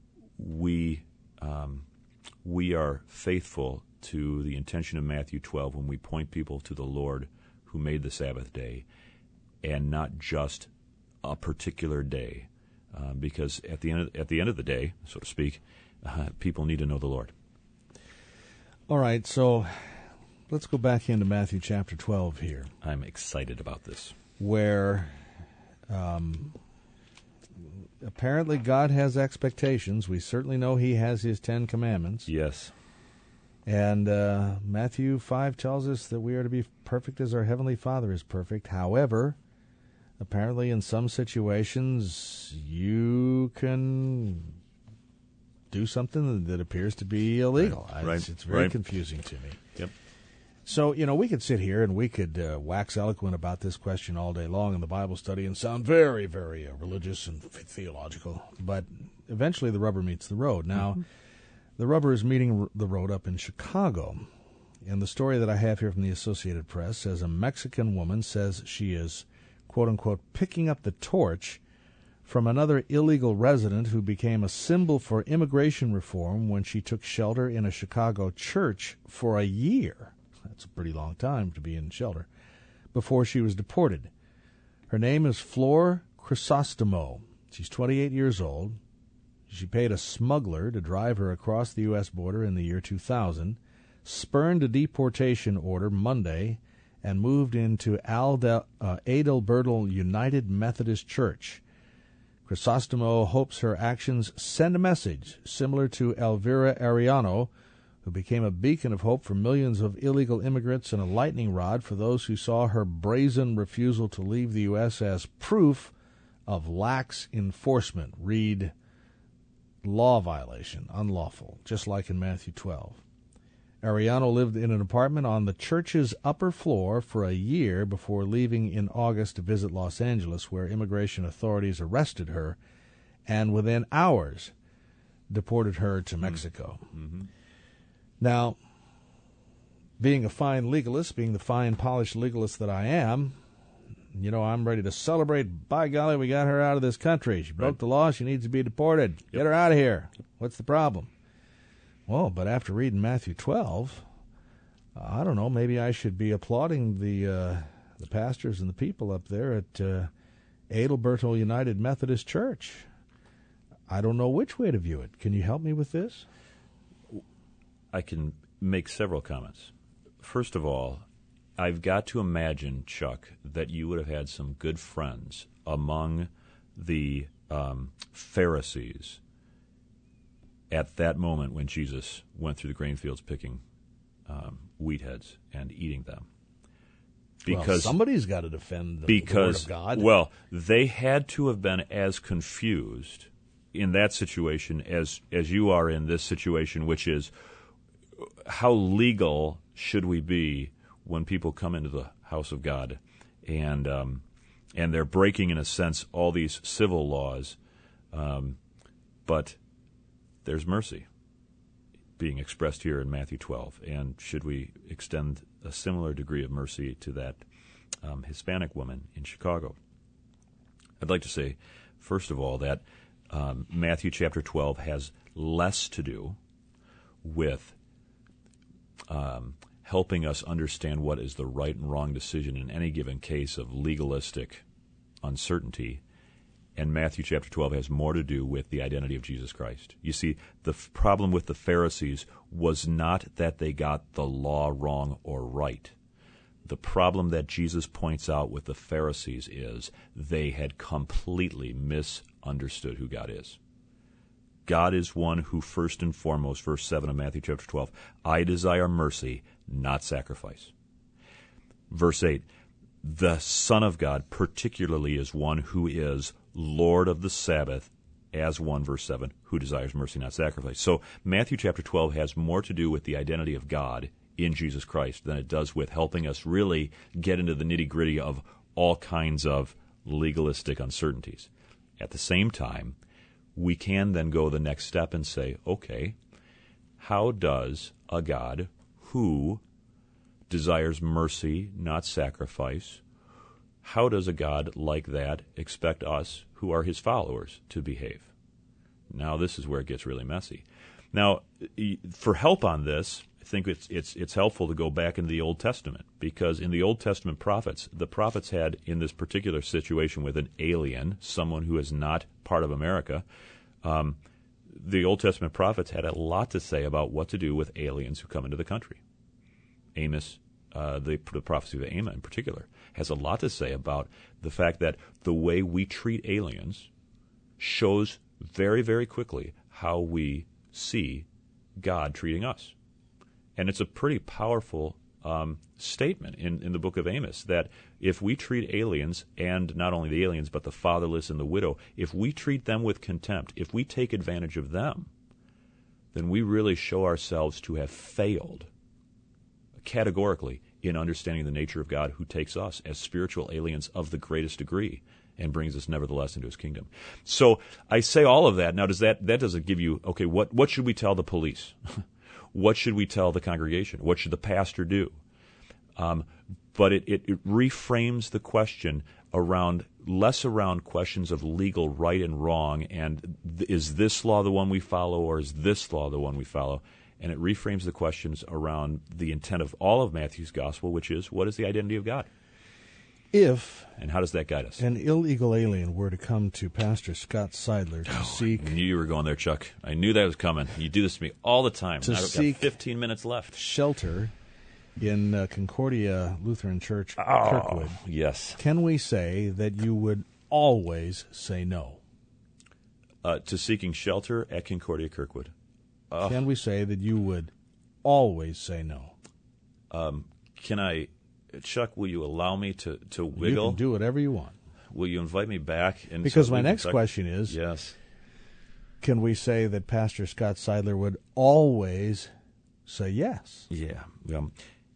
Speaker 2: We um, we are faithful to the intention of Matthew twelve when we point people to the Lord who made the Sabbath day, and not just a particular day, uh, because at the end of, at the end of the day, so to speak, uh, people need to know the Lord.
Speaker 1: All right, so let's go back into Matthew chapter twelve here.
Speaker 2: I'm excited about this.
Speaker 1: Where um, apparently God has expectations. We certainly know He has His Ten Commandments.
Speaker 2: Yes.
Speaker 1: And uh, Matthew five tells us that we are to be perfect as our Heavenly Father is perfect. However, apparently in some situations you can do something that appears to be illegal.
Speaker 2: Right.
Speaker 1: It's, it's very
Speaker 2: right.
Speaker 1: confusing to me.
Speaker 2: Yep.
Speaker 1: So, you know, we could sit here and we could uh, wax eloquent about this question all day long in the Bible study and sound very, very uh, religious and theological. But eventually the rubber meets the road. Now, mm-hmm. the rubber is meeting r- the road up in Chicago. And the story that I have here from the Associated Press says a Mexican woman says she is, quote-unquote, picking up the torch from another illegal resident who became a symbol for immigration reform when she took shelter in a Chicago church for a year. That's a pretty long time to be in shelter, before she was deported. Her name is Flor Crisostomo. She's twenty-eight years old. She paid a smuggler to drive her across the U S border in the year two thousand, spurned a deportation order Monday, and moved into Alda, uh, Adalbertal United Methodist Church. Crisostomo hopes her actions send a message similar to Elvira Ariano, who became a beacon of hope for millions of illegal immigrants and a lightning rod for those who saw her brazen refusal to leave the U S as proof of lax enforcement. Read law violation, unlawful, just like in Matthew twelve. Ariano lived in an apartment on the church's upper floor for a year before leaving in August to visit Los Angeles, where immigration authorities arrested her and within hours deported her to Mexico.
Speaker 2: Mm-hmm.
Speaker 1: Now, being a fine legalist, being the fine, polished legalist that I am, you know, I'm ready to celebrate. By golly, we got her out of this country. She broke
Speaker 2: right.
Speaker 1: the law. She needs to be deported. Yep. Get her out of here. What's the problem? Well, but after reading Matthew twelve, uh, I don't know, maybe I should be applauding the uh, the pastors and the people up there at uh, Adalberto United Methodist Church. I don't know which way to view it. Can you help me with this?
Speaker 2: I can make several comments. First of all, I've got to imagine, Chuck, that you would have had some good friends among the um, Pharisees at that moment when Jesus went through the grain fields picking um, wheat heads and eating them.
Speaker 1: Because well, somebody's got to defend the,
Speaker 2: because,
Speaker 1: the Word of God.
Speaker 2: Well, they had to have been as confused in that situation as as you are in this situation, which is how legal should we be when people come into the house of God and um, and they're breaking, in a sense, all these civil laws, um, but there's mercy being expressed here in Matthew twelve, and should we extend a similar degree of mercy to that um, Hispanic woman in Chicago? I'd like to say, first of all, that um, Matthew chapter twelve has less to do with um, helping us understand what is the right and wrong decision in any given case of legalistic uncertainty. And Matthew chapter twelve has more to do with the identity of Jesus Christ. You see, the f- problem with the Pharisees was not that they got the law wrong or right. The problem that Jesus points out with the Pharisees is they had completely misunderstood who God is. God is one who, first and foremost, verse seven of Matthew chapter twelve, I desire mercy, not sacrifice. Verse eight, the Son of God particularly is one who is Lord of the Sabbath, as one, verse seven, who desires mercy, not sacrifice. So Matthew chapter twelve has more to do with the identity of God in Jesus Christ than it does with helping us really get into the nitty-gritty of all kinds of legalistic uncertainties. At the same time, we can then go the next step and say, okay, how does a God who desires mercy, not sacrifice, how does a God like that expect us, who are his followers, to behave? Now, this is where it gets really messy. Now, for help on this, I think it's it's it's helpful to go back into the Old Testament, because in the Old Testament prophets, the prophets had, in this particular situation with an alien, someone who is not part of America, um, the Old Testament prophets had a lot to say about what to do with aliens who come into the country. Amos, uh, the, the prophecy of Amos in particular, has a lot to say about the fact that the way we treat aliens shows very, very quickly how we see God treating us. And it's a pretty powerful um, statement in, in the book of Amos, that if we treat aliens, and not only the aliens, but the fatherless and the widow, if we treat them with contempt, if we take advantage of them, then we really show ourselves to have failed categorically in understanding the nature of God, who takes us as spiritual aliens of the greatest degree and brings us nevertheless into his kingdom. So I say all of that. Now, does that, that doesn't give you, okay, what, what should we tell the police? What should we tell the congregation? What should the pastor do? Um, but it, it, it reframes the question around, less around questions of legal right and wrong, and th- is this law the one we follow, or is this law the one we follow? And it reframes the questions around the intent of all of Matthew's gospel, which is, what is the identity of God?
Speaker 1: If
Speaker 2: and how does that guide us?
Speaker 1: An illegal alien were to come to Pastor Scott Seidler to oh, seek...
Speaker 2: I knew you were going there, Chuck. I knew that was coming. You do this to me all the time.
Speaker 1: To
Speaker 2: I've
Speaker 1: seek
Speaker 2: got fifteen minutes left.
Speaker 1: Shelter in uh, Concordia Lutheran Church,
Speaker 2: oh,
Speaker 1: Kirkwood.
Speaker 2: Yes.
Speaker 1: Can we say that you would always say no?
Speaker 2: Uh, to seeking shelter at Concordia Kirkwood. Uh,
Speaker 1: Can we say that you would always say no.
Speaker 2: Um, can I, Chuck, will you allow me to, to wiggle?
Speaker 1: You can do whatever you want.
Speaker 2: Will you invite me back? And
Speaker 1: because
Speaker 2: so
Speaker 1: my
Speaker 2: we
Speaker 1: next
Speaker 2: can-
Speaker 1: question is,
Speaker 2: yes.
Speaker 1: Can we say that Pastor Scott Seidler would always say yes?
Speaker 2: Yeah. Um,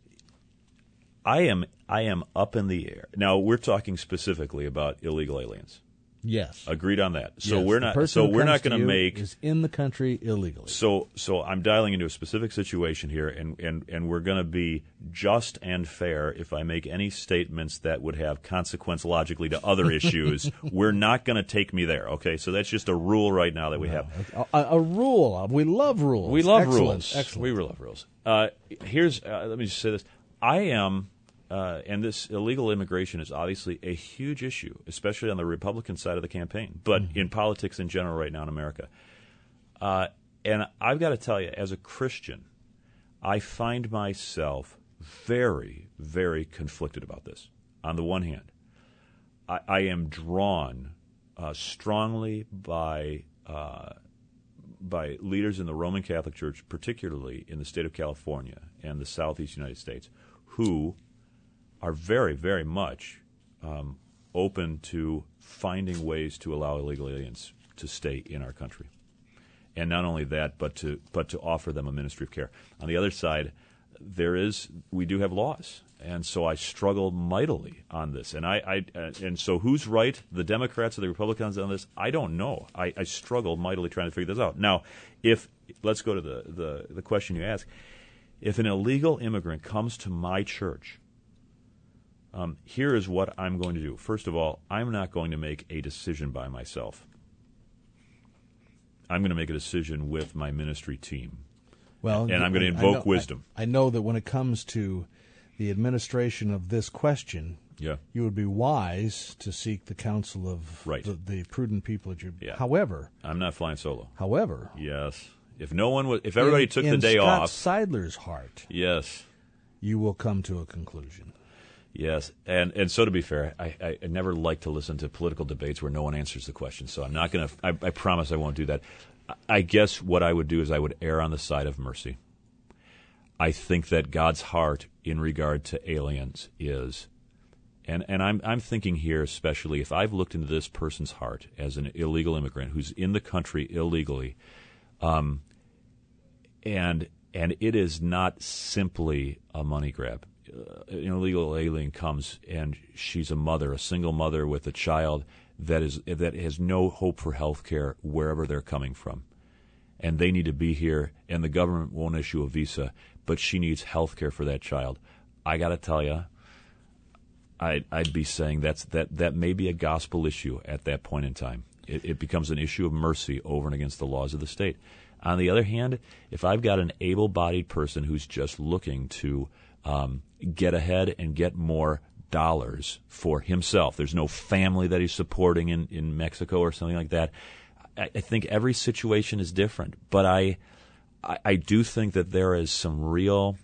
Speaker 2: I am I am up in the air. Now, we're talking specifically about illegal aliens.
Speaker 1: Yes.
Speaker 2: Agreed on that. So
Speaker 1: Yes,
Speaker 2: we're
Speaker 1: the
Speaker 2: not
Speaker 1: person
Speaker 2: so
Speaker 1: who
Speaker 2: we're
Speaker 1: comes
Speaker 2: not
Speaker 1: to
Speaker 2: going to
Speaker 1: you
Speaker 2: make
Speaker 1: is in the country illegally.
Speaker 2: So so I'm dialing into a specific situation here, and, and, and we're going to be just and fair if I make any statements that would have consequence logically to other issues. We're not going to take me there, okay? So that's just a rule right now that we
Speaker 1: No,
Speaker 2: have.
Speaker 1: A, a rule. We love rules.
Speaker 2: We love
Speaker 1: Excellent.
Speaker 2: rules.
Speaker 1: Excellent.
Speaker 2: We love rules. Uh, here's uh, let me just say this. I am, uh, and this illegal immigration is obviously a huge issue, especially on the Republican side of the campaign, but mm-hmm. in politics in general right now in America. Uh, and I've got to tell you, as a Christian, I find myself very, very conflicted about this. On the one hand, I, I am drawn uh, strongly by uh, by leaders in the Roman Catholic Church, particularly in the state of California and the southeast United States, who are very, very much um, open to finding ways to allow illegal aliens to stay in our country. And not only that, but to but to offer them a ministry of care. On the other side, there is we do have laws, and so I struggle mightily on this. And I, I uh, and so who's right, the Democrats or the Republicans on this? I don't know. I, I struggle mightily trying to figure this out. Now, if let's go to the, the, the question you asked. If an illegal immigrant comes to my church, um, here is what I'm going to do. First of all, I'm not going to make a decision by myself. I'm going to make a decision with my ministry team.
Speaker 1: Well,
Speaker 2: and I'm going to invoke
Speaker 1: I know,
Speaker 2: wisdom.
Speaker 1: I, I know that when it comes to the administration of this question,
Speaker 2: yeah.
Speaker 1: you would be wise to seek the counsel of
Speaker 2: right.
Speaker 1: the, the prudent people at your.
Speaker 2: Yeah.
Speaker 1: However,
Speaker 2: I'm not flying solo.
Speaker 1: However,
Speaker 2: yes, if no one was, if everybody
Speaker 1: in,
Speaker 2: took
Speaker 1: in
Speaker 2: the day
Speaker 1: Scott
Speaker 2: off,
Speaker 1: Seidler's heart,
Speaker 2: yes,
Speaker 1: you will come to a conclusion.
Speaker 2: Yes, and and so to be fair, I, I, I never like to listen to political debates where no one answers the question. So I'm not going to. I, I promise I won't do that. I guess what I would do is I would err on the side of mercy. I think that God's heart in regard to aliens is, and, and I'm I'm thinking here especially if I've looked into this person's heart as an illegal immigrant who's in the country illegally, um, and and it is not simply a money grab. Uh, an illegal alien comes and she's a mother, a single mother with a child that is that has no hope for health care wherever they're coming from. And they need to be here, and the government won't issue a visa, but she needs health care for that child. I got to tell you, I'd, I'd be saying that's that, that may be a gospel issue at that point in time. It, it becomes an issue of mercy over and against the laws of the state. On the other hand, if I've got an able-bodied person who's just looking to um, get ahead and get more dollars for himself, there's no family that he's supporting in, in Mexico or something like that, I, I think every situation is different. But I, I, I do think that there is some real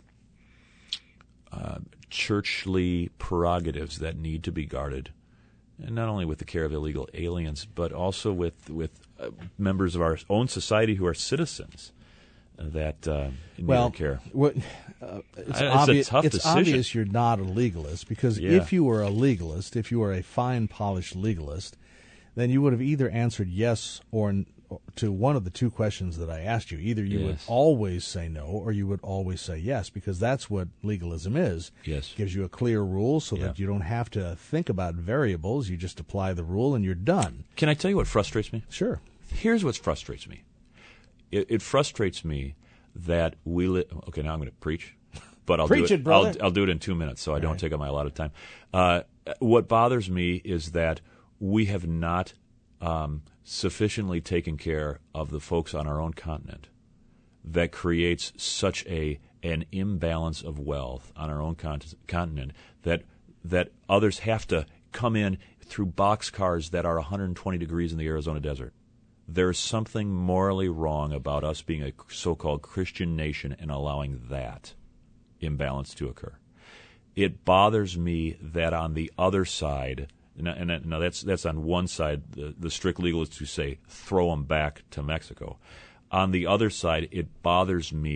Speaker 2: uh, churchly prerogatives that need to be guarded, and not only with the care of illegal aliens, but also with with uh, members of our own society who are citizens that uh, need
Speaker 1: well,
Speaker 2: care.
Speaker 1: What, uh, it's
Speaker 2: I,
Speaker 1: obvious,
Speaker 2: it's a tough
Speaker 1: it's
Speaker 2: decision.
Speaker 1: obvious you're not a legalist, because
Speaker 2: Yeah.
Speaker 1: if you were a legalist, if you were a fine, polished legalist, then you would have either answered yes or n- to one of the two questions that I asked you. Either you would
Speaker 2: Yes.
Speaker 1: always say no, or you would always say yes, because that's what legalism is.
Speaker 2: Yes.
Speaker 1: Gives you a clear rule so
Speaker 2: Yeah.
Speaker 1: that you don't have to think about variables. You just apply the rule and you're done.
Speaker 2: Can I tell you what frustrates me?
Speaker 1: Sure.
Speaker 2: Here's what frustrates me. It, it frustrates me that we li- okay. Now I'm going to preach, but I'll
Speaker 1: Preach
Speaker 2: do
Speaker 1: it, brother.
Speaker 2: I'll, I'll do it in two minutes, so I don't
Speaker 1: right.
Speaker 2: take up my allotted time. Uh, what bothers me is that we have not um, sufficiently taken care of the folks on our own continent. That creates such a an imbalance of wealth on our own con- continent that that others have to come in through boxcars that are one hundred twenty degrees in the Arizona desert. There's something morally wrong about us being a so-called Christian nation and allowing that imbalance to occur. It bothers me that on the other side, and, and now that's that's on one side, the, the strict legalists who say throw them back to Mexico. On the other side, it bothers me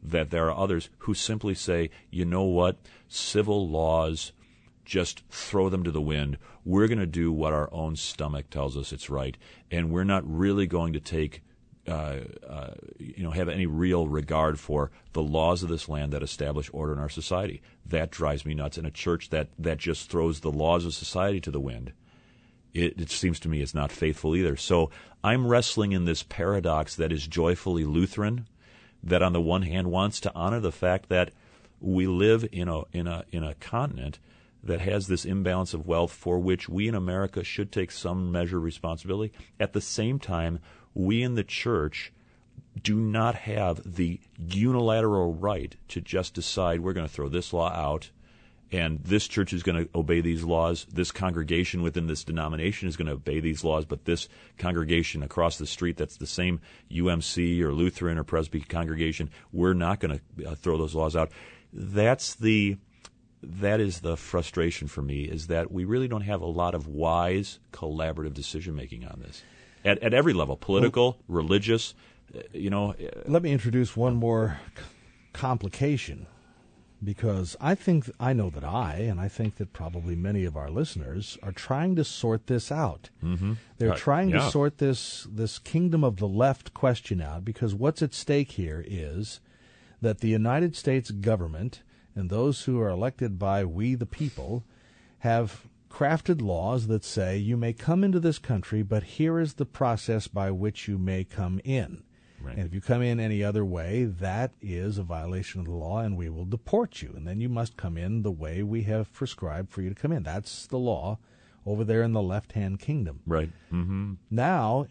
Speaker 2: that there are others who simply say, you know what, civil laws, just throw them to the wind. We're going to do what our own stomach tells us it's right, and we're not really going to take, uh, uh, you know, have any real regard for the laws of this land that establish order in our society. That drives me nuts. In a church that, that just throws the laws of society to the wind, it, it seems to me it's not faithful either. So I'm wrestling in this paradox that is joyfully Lutheran, that on the one hand wants to honor the fact that we live in a in a in a continent that has this imbalance of wealth for which we in America should take some measure of responsibility. At the same time, we in the church do not have the unilateral right to just decide we're going to throw this law out and this church is going to obey these laws, this congregation within this denomination is going to obey these laws, but this congregation across the street that's the same U M C or Lutheran or Presbyterian congregation, we're not going to uh, throw those laws out. That's the that is the frustration for me, is that we really don't have a lot of wise collaborative decision-making on this at, at every level, political, well, religious, uh, you know. Uh,
Speaker 1: let me introduce one more c- complication. Because I think, I know that I, and I think that probably many of our listeners, are trying to sort this out.
Speaker 2: Mm-hmm.
Speaker 1: They're
Speaker 2: right.
Speaker 1: trying
Speaker 2: yeah.
Speaker 1: to sort this this kingdom of the left question out, because what's at stake here is that the United States government and those who are elected by we the people have crafted laws that say you may come into this country, but here is the process by which you may come in. Right. And if you come in any other way, that is a violation of the law, and we will deport you. And then you must come in the way we have prescribed for you to come in. That's the law over there in the left-hand kingdom.
Speaker 2: Right. Mm-hmm.
Speaker 1: Now,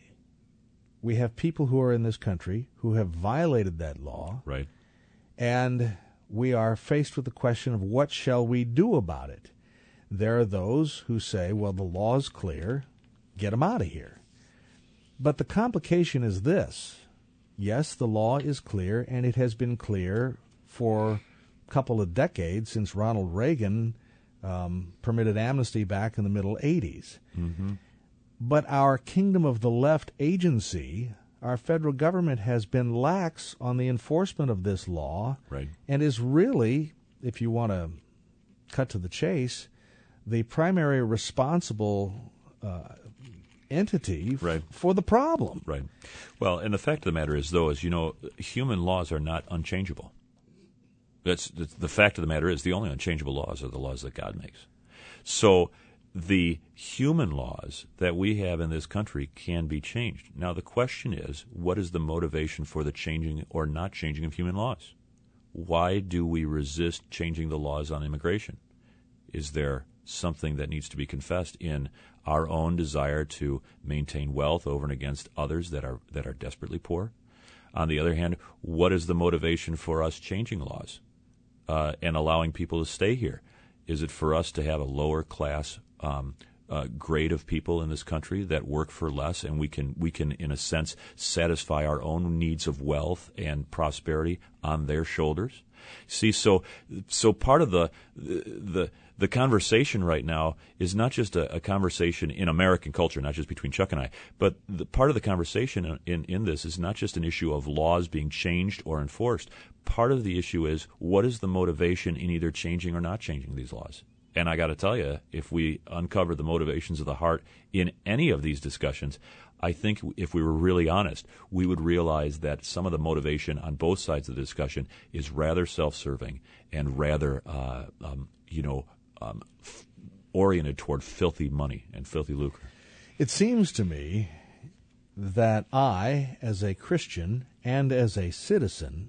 Speaker 1: we have people who are in this country who have violated that law.
Speaker 2: Right.
Speaker 1: And we are faced with the question of what shall we do about it. There are those who say, well, the law is clear, get them out of here. But the complication is this. Yes, the law is clear, and it has been clear for a couple of decades since Ronald Reagan um, permitted amnesty back in the middle eighties.
Speaker 2: Mm-hmm.
Speaker 1: But our Kingdom of the Left agency, our federal government, has been lax on the enforcement of this law,
Speaker 2: right.
Speaker 1: and is really, if you want to cut to the chase, the primary responsible uh entity f-
Speaker 2: right.
Speaker 1: for the problem.
Speaker 2: Right. Well, and the fact of the matter is, though, is, you know, human laws are not unchangeable. That's, that's the fact of the matter is the only unchangeable laws are the laws that God makes. So the human laws that we have in this country can be changed. Now, the question is, what is the motivation for the changing or not changing of human laws? Why do we resist changing the laws on immigration? Is there something that needs to be confessed in our own desire to maintain wealth over and against others that are that are desperately poor? On the other hand, what is the motivation for us changing laws uh, and allowing people to stay here? Is it for us to have a lower class um, uh, grade of people in this country that work for less, and we can we can in a sense satisfy our own needs of wealth and prosperity on their shoulders? See, so so part of the the the conversation right now is not just a, a conversation in American culture, not just between Chuck and I, but the part of the conversation in, in, in this is not just an issue of laws being changed or enforced. Part of the issue is, what is the motivation in either changing or not changing these laws? And I got to tell you, if we uncover the motivations of the heart in any of these discussions, I think if we were really honest, we would realize that some of the motivation on both sides of the discussion is rather self-serving and rather, uh, um, you know, um, f- oriented toward filthy money and filthy lucre.
Speaker 1: It seems to me that I, as a Christian and as a citizen,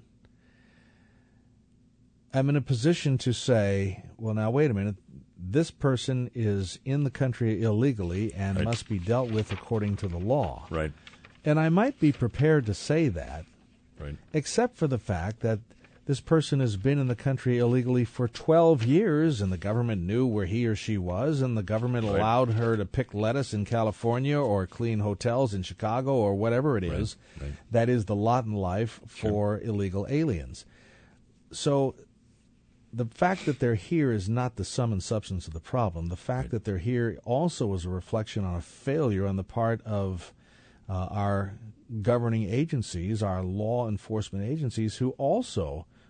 Speaker 1: am in a position to say, well, now, wait a minute, this person is in the country illegally and
Speaker 2: right.
Speaker 1: must be dealt with according to the law.
Speaker 2: Right.
Speaker 1: And I might be prepared to say that,
Speaker 2: right.
Speaker 1: except for the fact that this person has been in the country illegally for twelve years, and the government knew where he or she was, and the government
Speaker 2: right.
Speaker 1: allowed her to pick lettuce in California or clean hotels in Chicago or whatever it is.
Speaker 2: Right. Right.
Speaker 1: That is the lot in life for
Speaker 2: sure.
Speaker 1: illegal aliens. So the fact that they're here is not the sum and substance of the problem. The fact
Speaker 2: right.
Speaker 1: that they're here also is a reflection on a failure on the part of uh, our governing agencies, our law enforcement agencies, who also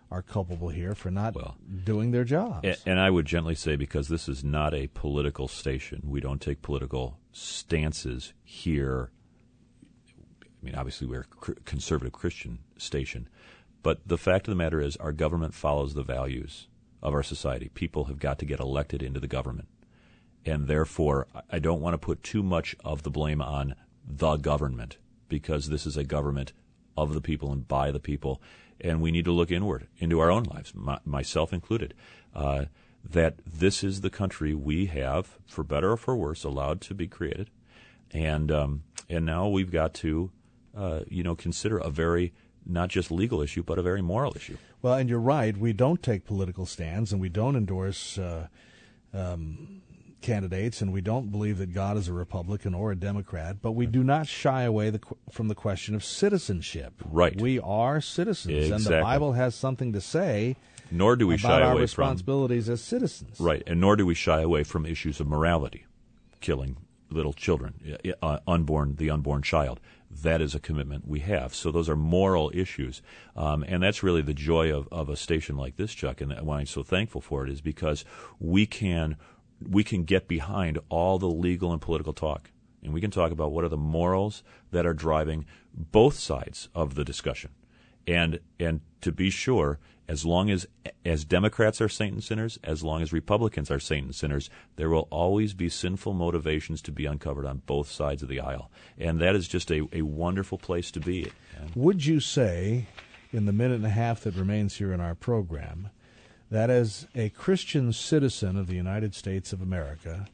Speaker 1: are culpable here for not
Speaker 2: well,
Speaker 1: doing their jobs.
Speaker 2: And, and I would gently say, because this is not a political station, we don't take political stances here. I mean, obviously we're a conservative Christian station, but the fact of the matter is our government follows the values of our society. People have got to get elected into the government, and therefore I don't want to put too much of the blame on the government, because this is a government of the people and by the people, and we need to look inward into our own lives, my, myself included, uh, that this is the country we have, for better or for worse, allowed to be created, and um, and now we've got to, uh, you know, consider a very not just legal issue, but a very moral issue.
Speaker 1: Well, and you're right. We don't take political stands, and we don't endorse uh, um, candidates, and we don't believe that God is a Republican or a Democrat, but we do not shy away the, from the question of citizenship.
Speaker 2: Right.
Speaker 1: We are citizens,
Speaker 2: Exactly.
Speaker 1: and the Bible has something to say
Speaker 2: nor do we
Speaker 1: about
Speaker 2: shy
Speaker 1: our
Speaker 2: away
Speaker 1: responsibilities
Speaker 2: from,
Speaker 1: as citizens.
Speaker 2: Right, and nor do we shy away from issues of morality, killing little children, uh, unborn, the unborn child. That is a commitment we have. So those are moral issues, um, and that's really the joy of, of a station like this, Chuck, and why I'm so thankful for it is because we can we can get behind all the legal and political talk, and we can talk about what are the morals that are driving both sides of the discussion. And and to be sure, as long as as Democrats are saints and sinners, as long as Republicans are saints and sinners, there will always be sinful motivations to be uncovered on both sides of the aisle. And that is just a, a wonderful place to be.
Speaker 1: Would you say, in the minute and a half that remains here in our program, that as a Christian citizen of the United States of America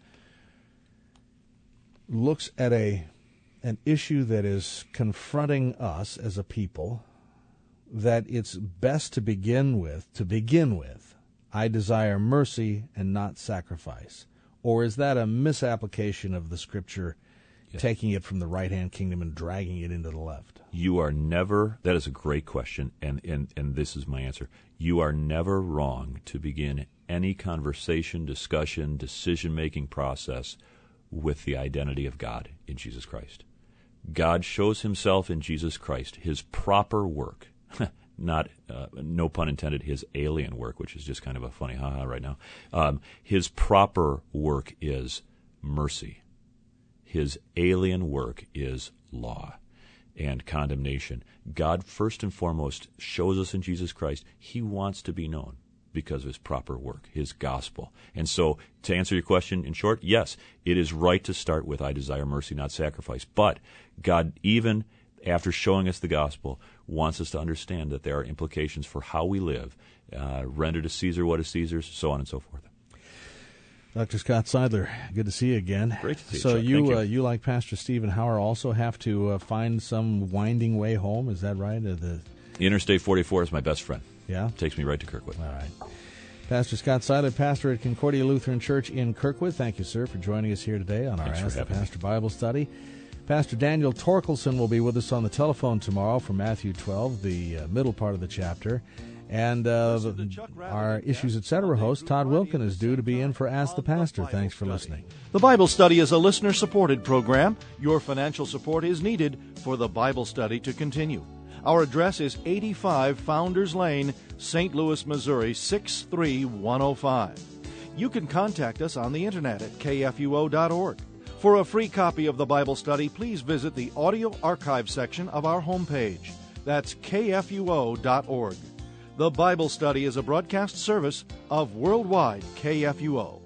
Speaker 1: looks at a an issue that is confronting us as a people, that it's best to begin with, to begin with, I desire mercy and not sacrifice? Or is that a misapplication of the Scripture, yes, taking it from the right-hand kingdom and dragging it into the left?
Speaker 2: You are never, that is a great question, and, and, and this is my answer. You are never wrong to begin any conversation, discussion, decision-making process with the identity of God in Jesus Christ. God shows himself in Jesus Christ, his proper work, not, uh, no pun intended, his alien work, which is just kind of a funny ha-ha right now. Um, his proper work is mercy. His alien work is law and condemnation. God, first and foremost, shows us in Jesus Christ he wants to be known because of his proper work, his gospel. And so, to answer your question in short, yes, it is right to start with I desire mercy, not sacrifice. But God, even after showing us the gospel, wants us to understand that there are implications for how we live. Uh, render to Caesar what is Caesar's, so on and so forth.
Speaker 1: Doctor Scott Seidler, good to see you again.
Speaker 2: Great to see you,
Speaker 1: So
Speaker 2: Chuck.
Speaker 1: you,
Speaker 2: Thank you.
Speaker 1: Uh, you, like Pastor Stephen Hauer, also have to uh, find some winding way home. Is that right? Uh, the
Speaker 2: Interstate forty-four is my best friend.
Speaker 1: Yeah?
Speaker 2: Takes me right to Kirkwood.
Speaker 1: All right. Pastor Scott Seidler, pastor at Concordia Lutheran Church in Kirkwood. Thank you, sir, for joining us here today on our
Speaker 2: Thanks for
Speaker 1: Ask the
Speaker 2: having me.
Speaker 1: Pastor Bible study. Pastor Daniel Torkelson will be with us on the telephone tomorrow from Matthew twelve, the uh, middle part of the chapter. And uh, our Issues Etc. host, Todd Wilkin, is due to be in for Ask the Pastor. Thanks for listening.
Speaker 13: The Bible Study is a listener-supported program. Your financial support is needed for the Bible study to continue. Our address is eighty-five Founders Lane, Saint Louis, Missouri, six three one oh five. You can contact us on the internet at K F U O dot org. For a free copy of the Bible study, please visit the audio archive section of our homepage. That's K F U O dot org. The Bible Study is a broadcast service of Worldwide K F U O.